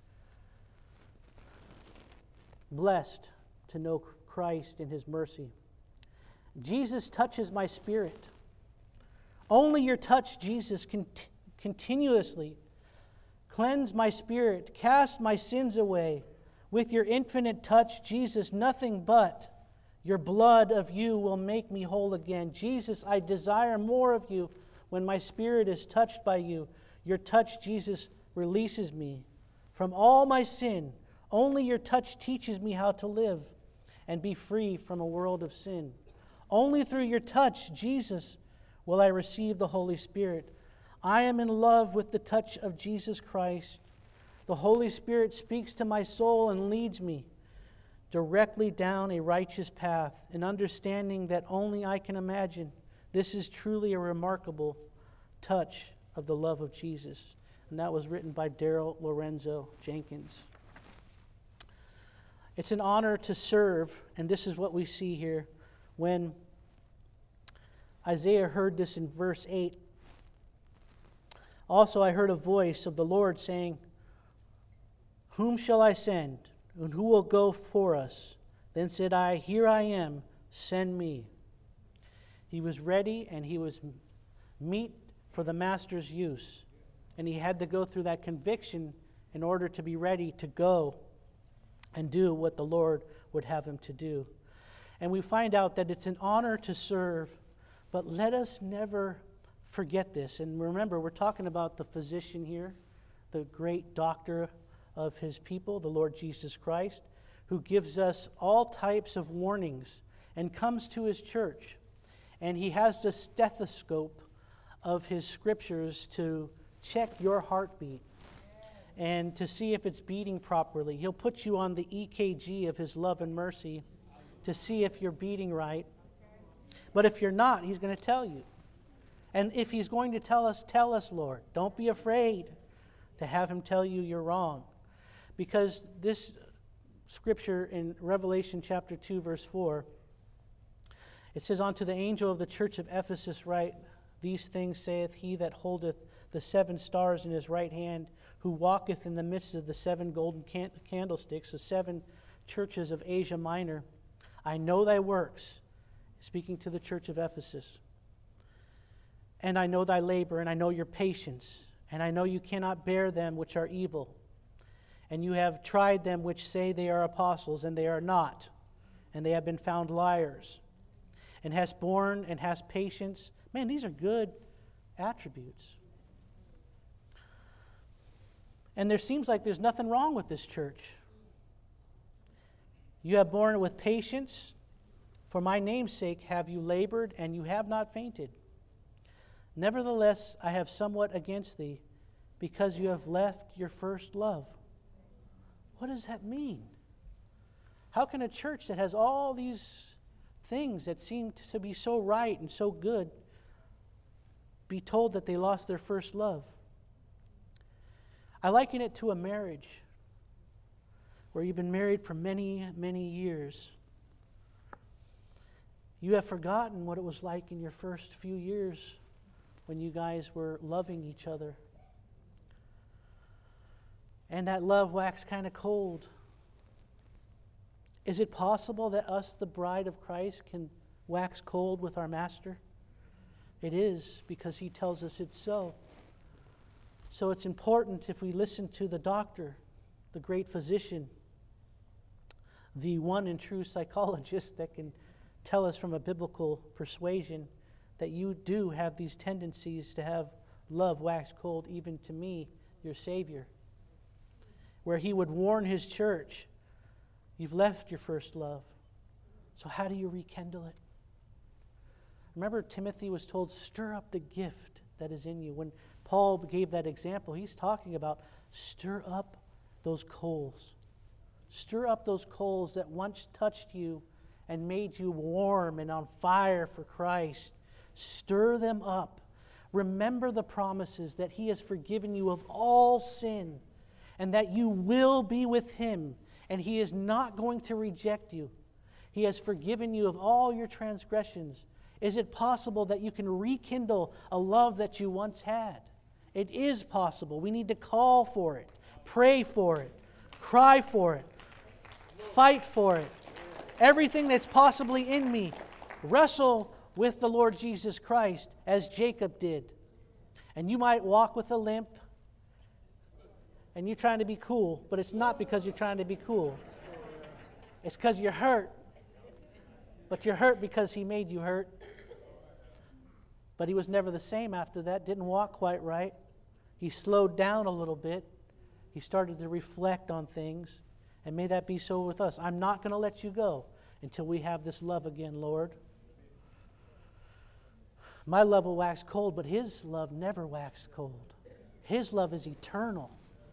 blessed to know Christ in his mercy. Jesus touches my spirit. Only your touch, Jesus, cont- continuously cleanse my spirit, cast my sins away. With your infinite touch, Jesus, nothing but your blood of you will make me whole again. Jesus, I desire more of you when my spirit is touched by you. Your touch, Jesus, releases me from all my sin. Only your touch teaches me how to live and be free from a world of sin. Only through your touch, Jesus, will I receive the Holy Spirit. I am in love with the touch of Jesus Christ. The Holy Spirit speaks to my soul and leads me directly down a righteous path, an understanding that only I can imagine. This is truly a remarkable touch of the love of Jesus. And that was written by Daryl Lorenzo Jenkins. It's an honor to serve, and this is what we see here. When Isaiah heard this in verse eight, also I heard a voice of the Lord saying, "Whom shall I send, and who will go for us?" Then said I, "Here I am, send me." He was ready, and he was meet for the master's use. And he had to go through that conviction in order to be ready to go and do what the Lord would have him to do. And we find out that it's an honor to serve, but let us never forget this. And remember, we're talking about the physician here, the great doctor of his people, the Lord Jesus Christ, who gives us all types of warnings and comes to his church. And he has the stethoscope of his scriptures to check your heartbeat and to see if it's beating properly. He'll put you on the E K G of his love and mercy to see if you're beating right. But if you're not, he's going to tell you. And if he's going to tell us, tell us, Lord. Don't be afraid to have him tell you you're wrong. Because this scripture in Revelation chapter two, verse four, it says, "Unto the angel of the church of Ephesus write, These things saith he that holdeth the seven stars in his right hand, who walketh in the midst of the seven golden can- candlesticks, the seven churches of Asia Minor. I know thy works," speaking to the church of Ephesus, "and I know thy labor, and I know your patience, and I know you cannot bear them which are evil. And you have tried them which say they are apostles, and they are not, and they have been found liars. And hast borne and hast patience." Man, these are good attributes. And there seems like there's nothing wrong with this church. "You have borne with patience. For my name's sake have you labored, and you have not fainted. Nevertheless, I have somewhat against thee, because you have left your first love." What does that mean? How can a church that has all these things that seem to be so right and so good be told that they lost their first love? I liken it to a marriage where you've been married for many, many years. You have forgotten what it was like in your first few years when you guys were loving each other. And that love waxed kind of cold. Is it possible that us, the bride of Christ, can wax cold with our master? It is, because he tells us it's so. So it's important, if we listen to the doctor, the great physician, the one and true psychologist that can tell us from a biblical persuasion, that you do have these tendencies to have love wax cold even to me, your Savior. Where he would warn his church, you've left your first love. So how do you rekindle it? Remember, Timothy was told, stir up the gift that is in you. When Paul gave that example, he's talking about stir up those coals. Stir up those coals that once touched you and made you warm and on fire for Christ. Stir them up. Remember the promises that he has forgiven you of all sin, and that you will be with him, and he is not going to reject you. He has forgiven you of all your transgressions. Is it possible that you can rekindle a love that you once had? It is possible. We need to call for it, pray for it, cry for it, fight for it. Everything that's possibly in me, wrestle with the Lord Jesus Christ as Jacob did. And you might walk with a limp, and you're trying to be cool, but it's not because you're trying to be cool. It's because you're hurt. But you're hurt because he made you hurt. But he was never the same after that, didn't walk quite right. He slowed down a little bit. He started to reflect on things. And may that be so with us. I'm not going to let you go until we have this love again, Lord. My love will wax cold, but his love never waxed cold. His love is eternal.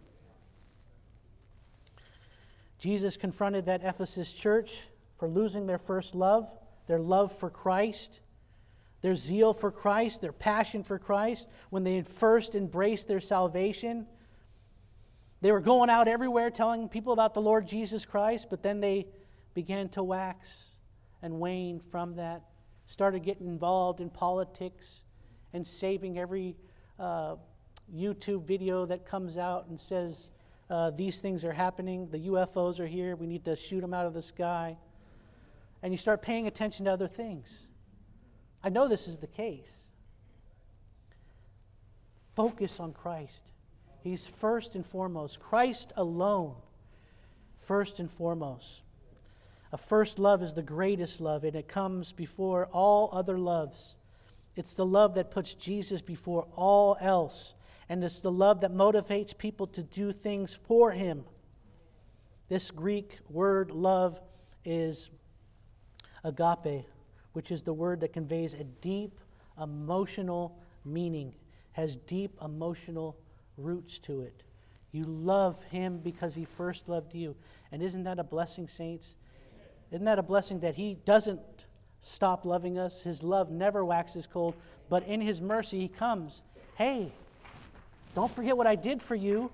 Jesus confronted that Ephesus church for losing their first love, their love for Christ, their zeal for Christ, their passion for Christ. When they had first embraced their salvation, they were going out everywhere telling people about the Lord Jesus Christ, but then they began to wax and wane from that, started getting involved in politics and saving every uh, YouTube video that comes out and says, Uh, these things are happening, the U F Os are here, we need to shoot them out of the sky. And you start paying attention to other things. I know this is the case. focus on Christ. He's first and foremost. Christ alone, first and foremost. A first love is the greatest love, and it comes before all other loves. It's the love that puts Jesus before all else, and it's the love that motivates people to do things for him. This Greek word love is agape, which is the word that conveys a deep emotional meaning, has deep emotional roots to it. You love him because he first loved you. And isn't that a blessing, saints? Isn't that a blessing that he doesn't stop loving us? His love never waxes cold, but in his mercy he comes. Hey, don't forget what I did for you.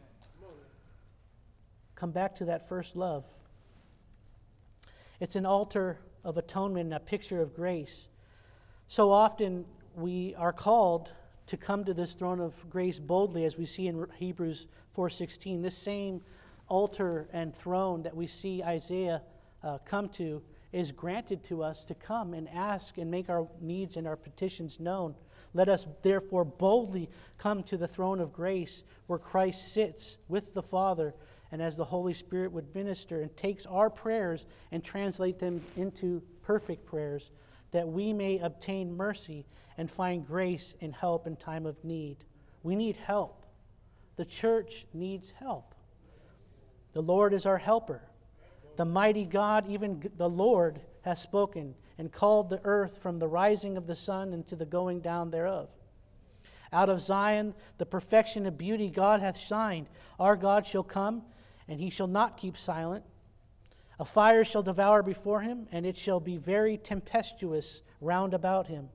Come back to that first love. It's an altar of atonement, a picture of grace. So often we are called to come to this throne of grace boldly, as we see in Hebrews four sixteen. This same altar and throne that we see Isaiah uh, come to is granted to us to come and ask and make our needs and our petitions known. Let us therefore boldly come to the throne of grace where Christ sits with the Father, and as the Holy Spirit would minister and takes our prayers and translate them into perfect prayers, that we may obtain mercy and find grace and help in time of need. We need help. The church needs help. The Lord is our helper. The mighty God, even the Lord, has spoken and called the earth from the rising of the sun into the going down thereof. Out of Zion, the perfection of beauty God hath shined. Our God shall come, and he shall not keep silent. A fire shall devour before him, and it shall be very tempestuous round about him.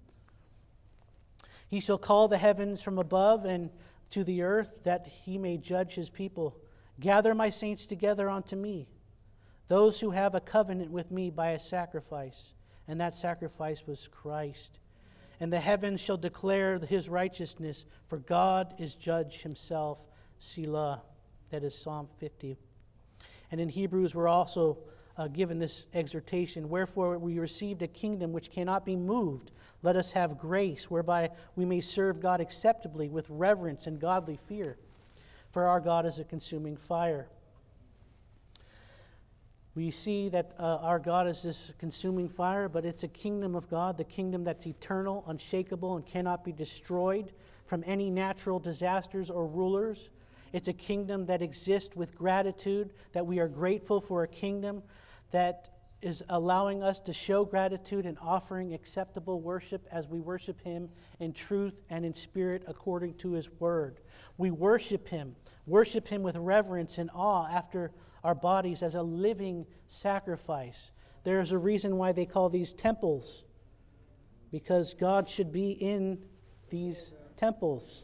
He shall call the heavens from above and to the earth, that he may judge his people. Gather my saints together unto me, those who have a covenant with me by a sacrifice. And that sacrifice was Christ. And the heavens shall declare his righteousness, for God is judge himself. Selah. That is Psalm fifty. And in Hebrews we're also uh, given this exhortation. Wherefore we received a kingdom which cannot be moved. Let us have grace, whereby we may serve God acceptably with reverence and godly fear. For our God is a consuming fire. We see that uh, our God is this consuming fire, but it's a kingdom of God, the kingdom that's eternal, unshakable, and cannot be destroyed from any natural disasters or rulers. It's a kingdom that exists with gratitude, that we are grateful for a kingdom that is allowing us to show gratitude and offering acceptable worship as we worship him in truth and in spirit according to his word. We worship him, worship him with reverence and awe after our bodies as a living sacrifice. There is a reason why they call these temples, because God should be in these temples.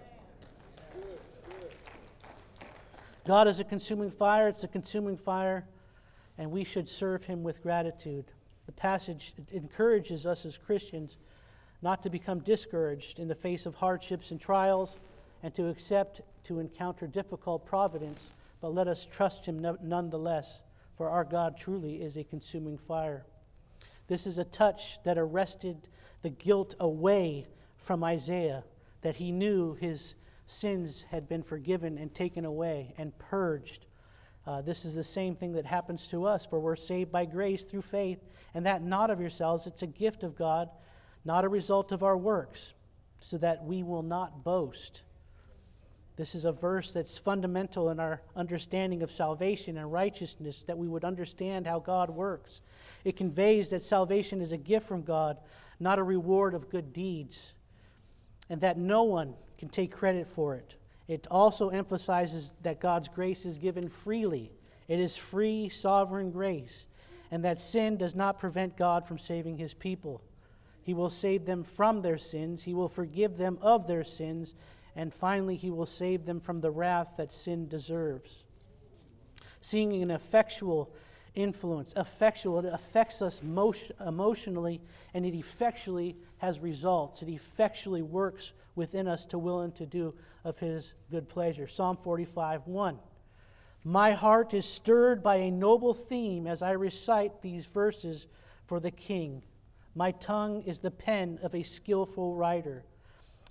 God is a consuming fire. It's a consuming fire, and we should serve him with gratitude. The passage encourages us as Christians not to become discouraged in the face of hardships and trials, and to accept to encounter difficult providence, but let us trust him nonetheless, for our God truly is a consuming fire. This is a touch that arrested the guilt away from Isaiah, that he knew his sins had been forgiven and taken away and purged. Uh, this is the same thing that happens to us, for we're saved by grace through faith, and that not of yourselves. It's a gift of God, not a result of our works, so that we will not boast. This is a verse that's fundamental in our understanding of salvation and righteousness, that we would understand how God works. It conveys that salvation is a gift from God, not a reward of good deeds, and that no one can take credit for it. It also emphasizes that God's grace is given freely. It is free, sovereign grace, and that sin does not prevent God from saving his people. He will save them from their sins. He will forgive them of their sins. And finally, he will save them from the wrath that sin deserves. Seeing an effectual influence, effectual, it affects us most emotionally, and it effectually has results. It effectually works within us to will and to do of his good pleasure. Psalm forty-five, one. My heart is stirred by a noble theme as I recite these verses for the King. My tongue is the pen of a skillful writer.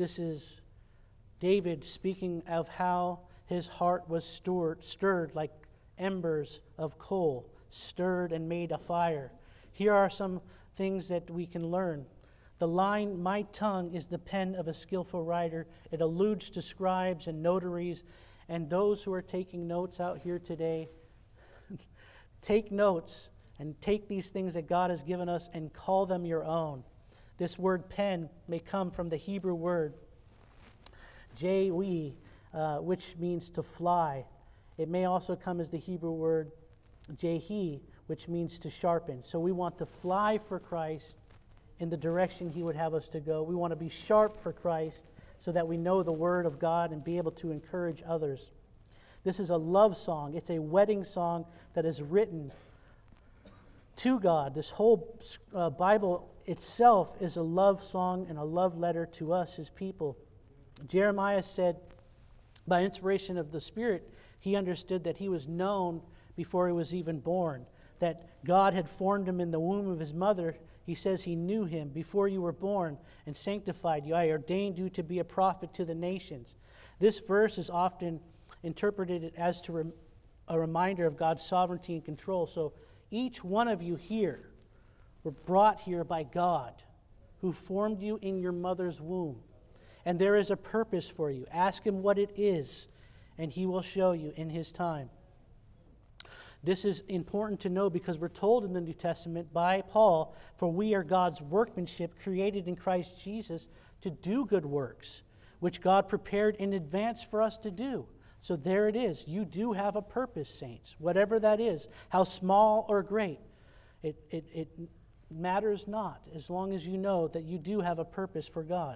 This is David speaking of how his heart was stirred, stirred like embers of coal, stirred and made a fire. Here are some things that we can learn. The line, "My tongue is the pen of a skillful writer," it alludes to scribes and notaries, and those who are taking notes out here today. Take notes and take these things that God has given us and call them your own. This word pen may come from the Hebrew word jewi, uh, which means to fly. It may also come as the Hebrew word jehi, which means to sharpen. So we want to fly for Christ in the direction He would have us to go. We want to be sharp for Christ so that we know the Word of God and be able to encourage others. This is a love song. It's a wedding song that is written to God. This whole uh, Bible itself is a love song and a love letter to us, His people. Jeremiah said, by inspiration of the Spirit, he understood that he was known before he was even born, that God had formed him in the womb of his mother. He says he knew him before you were born and sanctified you. I ordained you to be a prophet to the nations. This verse is often interpreted as to rem- a reminder of God's sovereignty and control. So each one of you here were brought here by God, who formed you in your mother's womb. And there is a purpose for you. Ask Him what it is, and He will show you in His time. This is important to know because we're told in the New Testament by Paul, "For we are God's workmanship, created in Christ Jesus to do good works, which God prepared in advance for us to do." So there it is. You do have a purpose, saints, whatever that is, how small or great. It, it, it matters not, as long as you know that you do have a purpose for God.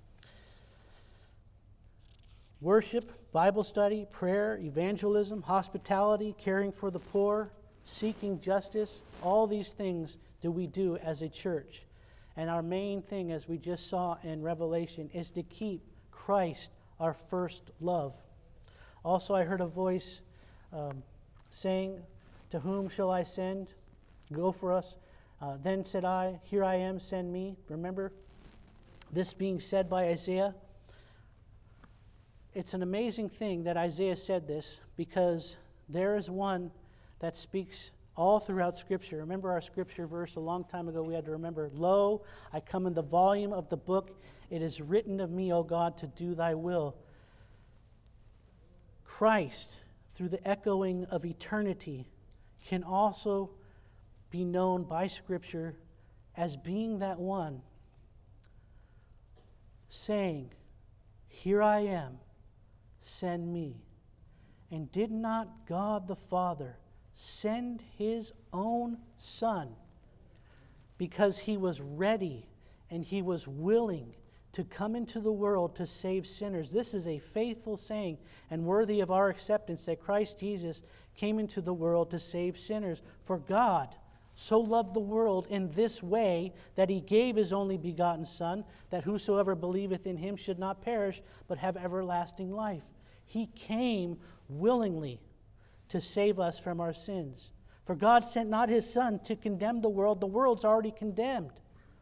Worship, Bible study, prayer, evangelism, hospitality, caring for the poor, seeking justice, all these things do we do as a church. And our main thing, as we just saw in Revelation, is to keep Christ our first love. Also, I heard a voice um, saying, "To whom shall I send? Go for us." Uh, then said I, "Here I am, send me." Remember this being said by Isaiah? It's an amazing thing that Isaiah said this, because there is one that speaks all throughout Scripture. Remember our Scripture verse a long time ago we had to remember, "Lo, I come in the volume of the book. It is written of me, O God, to do thy will." Christ, through the echoing of eternity, can also be known by Scripture as being that one saying, "Here I am, send me." And did not God the Father send His own Son because He was ready and He was willing to come into the world to save sinners? This is a faithful saying and worthy of our acceptance, that Christ Jesus came into the world to save sinners. For God so loved the world in this way, that He gave His only begotten Son, that whosoever believeth in Him should not perish, but have everlasting life. He came willingly to save us from our sins. For God sent not His Son to condemn the world. The world's already condemned.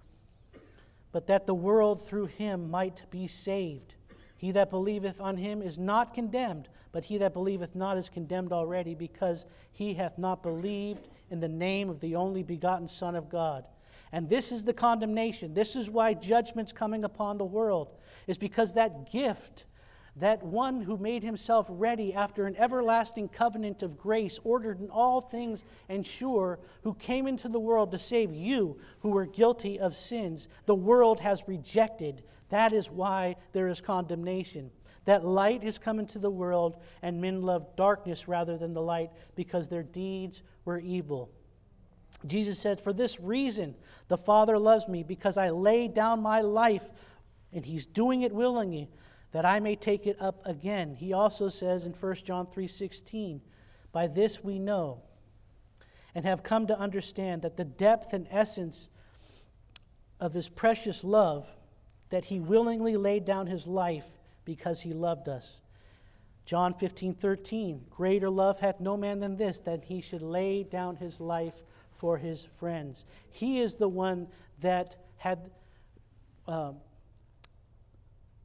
But that the world through Him might be saved. He that believeth on Him is not condemned, but he that believeth not is condemned already, because he hath not believed in the name of the only begotten Son of God. And this is the condemnation. This is why judgment's coming upon the world, is because that gift, that one who made Himself ready after an everlasting covenant of grace, ordered in all things and sure, who came into the world to save you who were guilty of sins, the world has rejected. That is why there is condemnation. That light has come into the world, and men love darkness rather than the light, because their deeds were evil. Jesus said, "For this reason the Father loves me, because I lay down my life," and He's doing it willingly, "that I may take it up again." He also says in First John three sixteen, "By this we know and have come to understand that the depth and essence of His precious love, that He willingly laid down His life because He loved us." John fifteen thirteen, "Greater love hath no man than this, that he should lay down his life for his friends." He is the one that had... Um,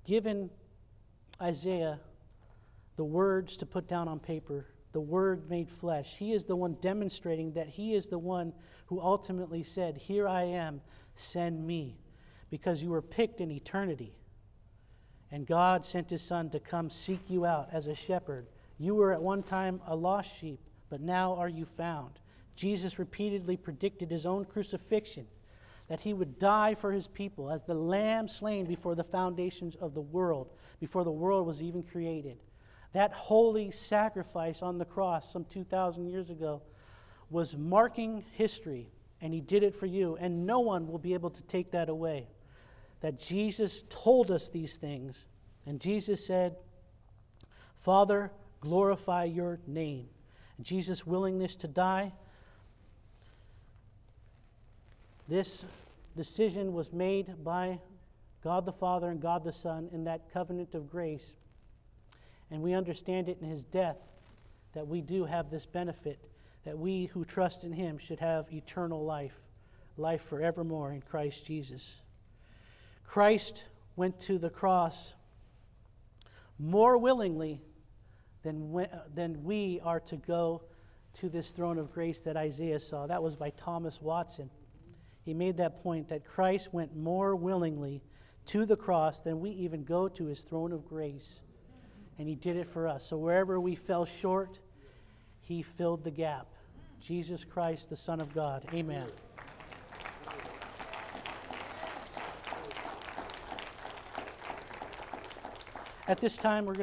given Isaiah the words to put down on paper, the Word made flesh. He is the one demonstrating that he is the one who ultimately said, "Here I am, send me," because you were picked in eternity. And God sent his Son to come seek you out as a shepherd. You were at one time a lost sheep, but now are you found. Jesus repeatedly predicted his own crucifixion, that he would die for his people as the lamb slain before the foundations of the world, before the world was even created. That holy sacrifice on the cross some two thousand years ago was marking history, and he did it for you, and no one will be able to take that away. That Jesus told us these things, and Jesus said, "Father, glorify your name." And Jesus' willingness to die, this decision was made by God the Father and God the Son in that covenant of grace. And we understand it in his death, that we do have this benefit, that we who trust in him should have eternal life, life forevermore in Christ Jesus. Christ went to the cross more willingly than we, than we are to go to this throne of grace that Isaiah saw. That was by Thomas Watson. He made that point that Christ went more willingly to the cross than we even go to his throne of grace. And he did it for us. So wherever we fell short, he filled the gap. Jesus Christ, the Son of God. Amen. At this time, we're going to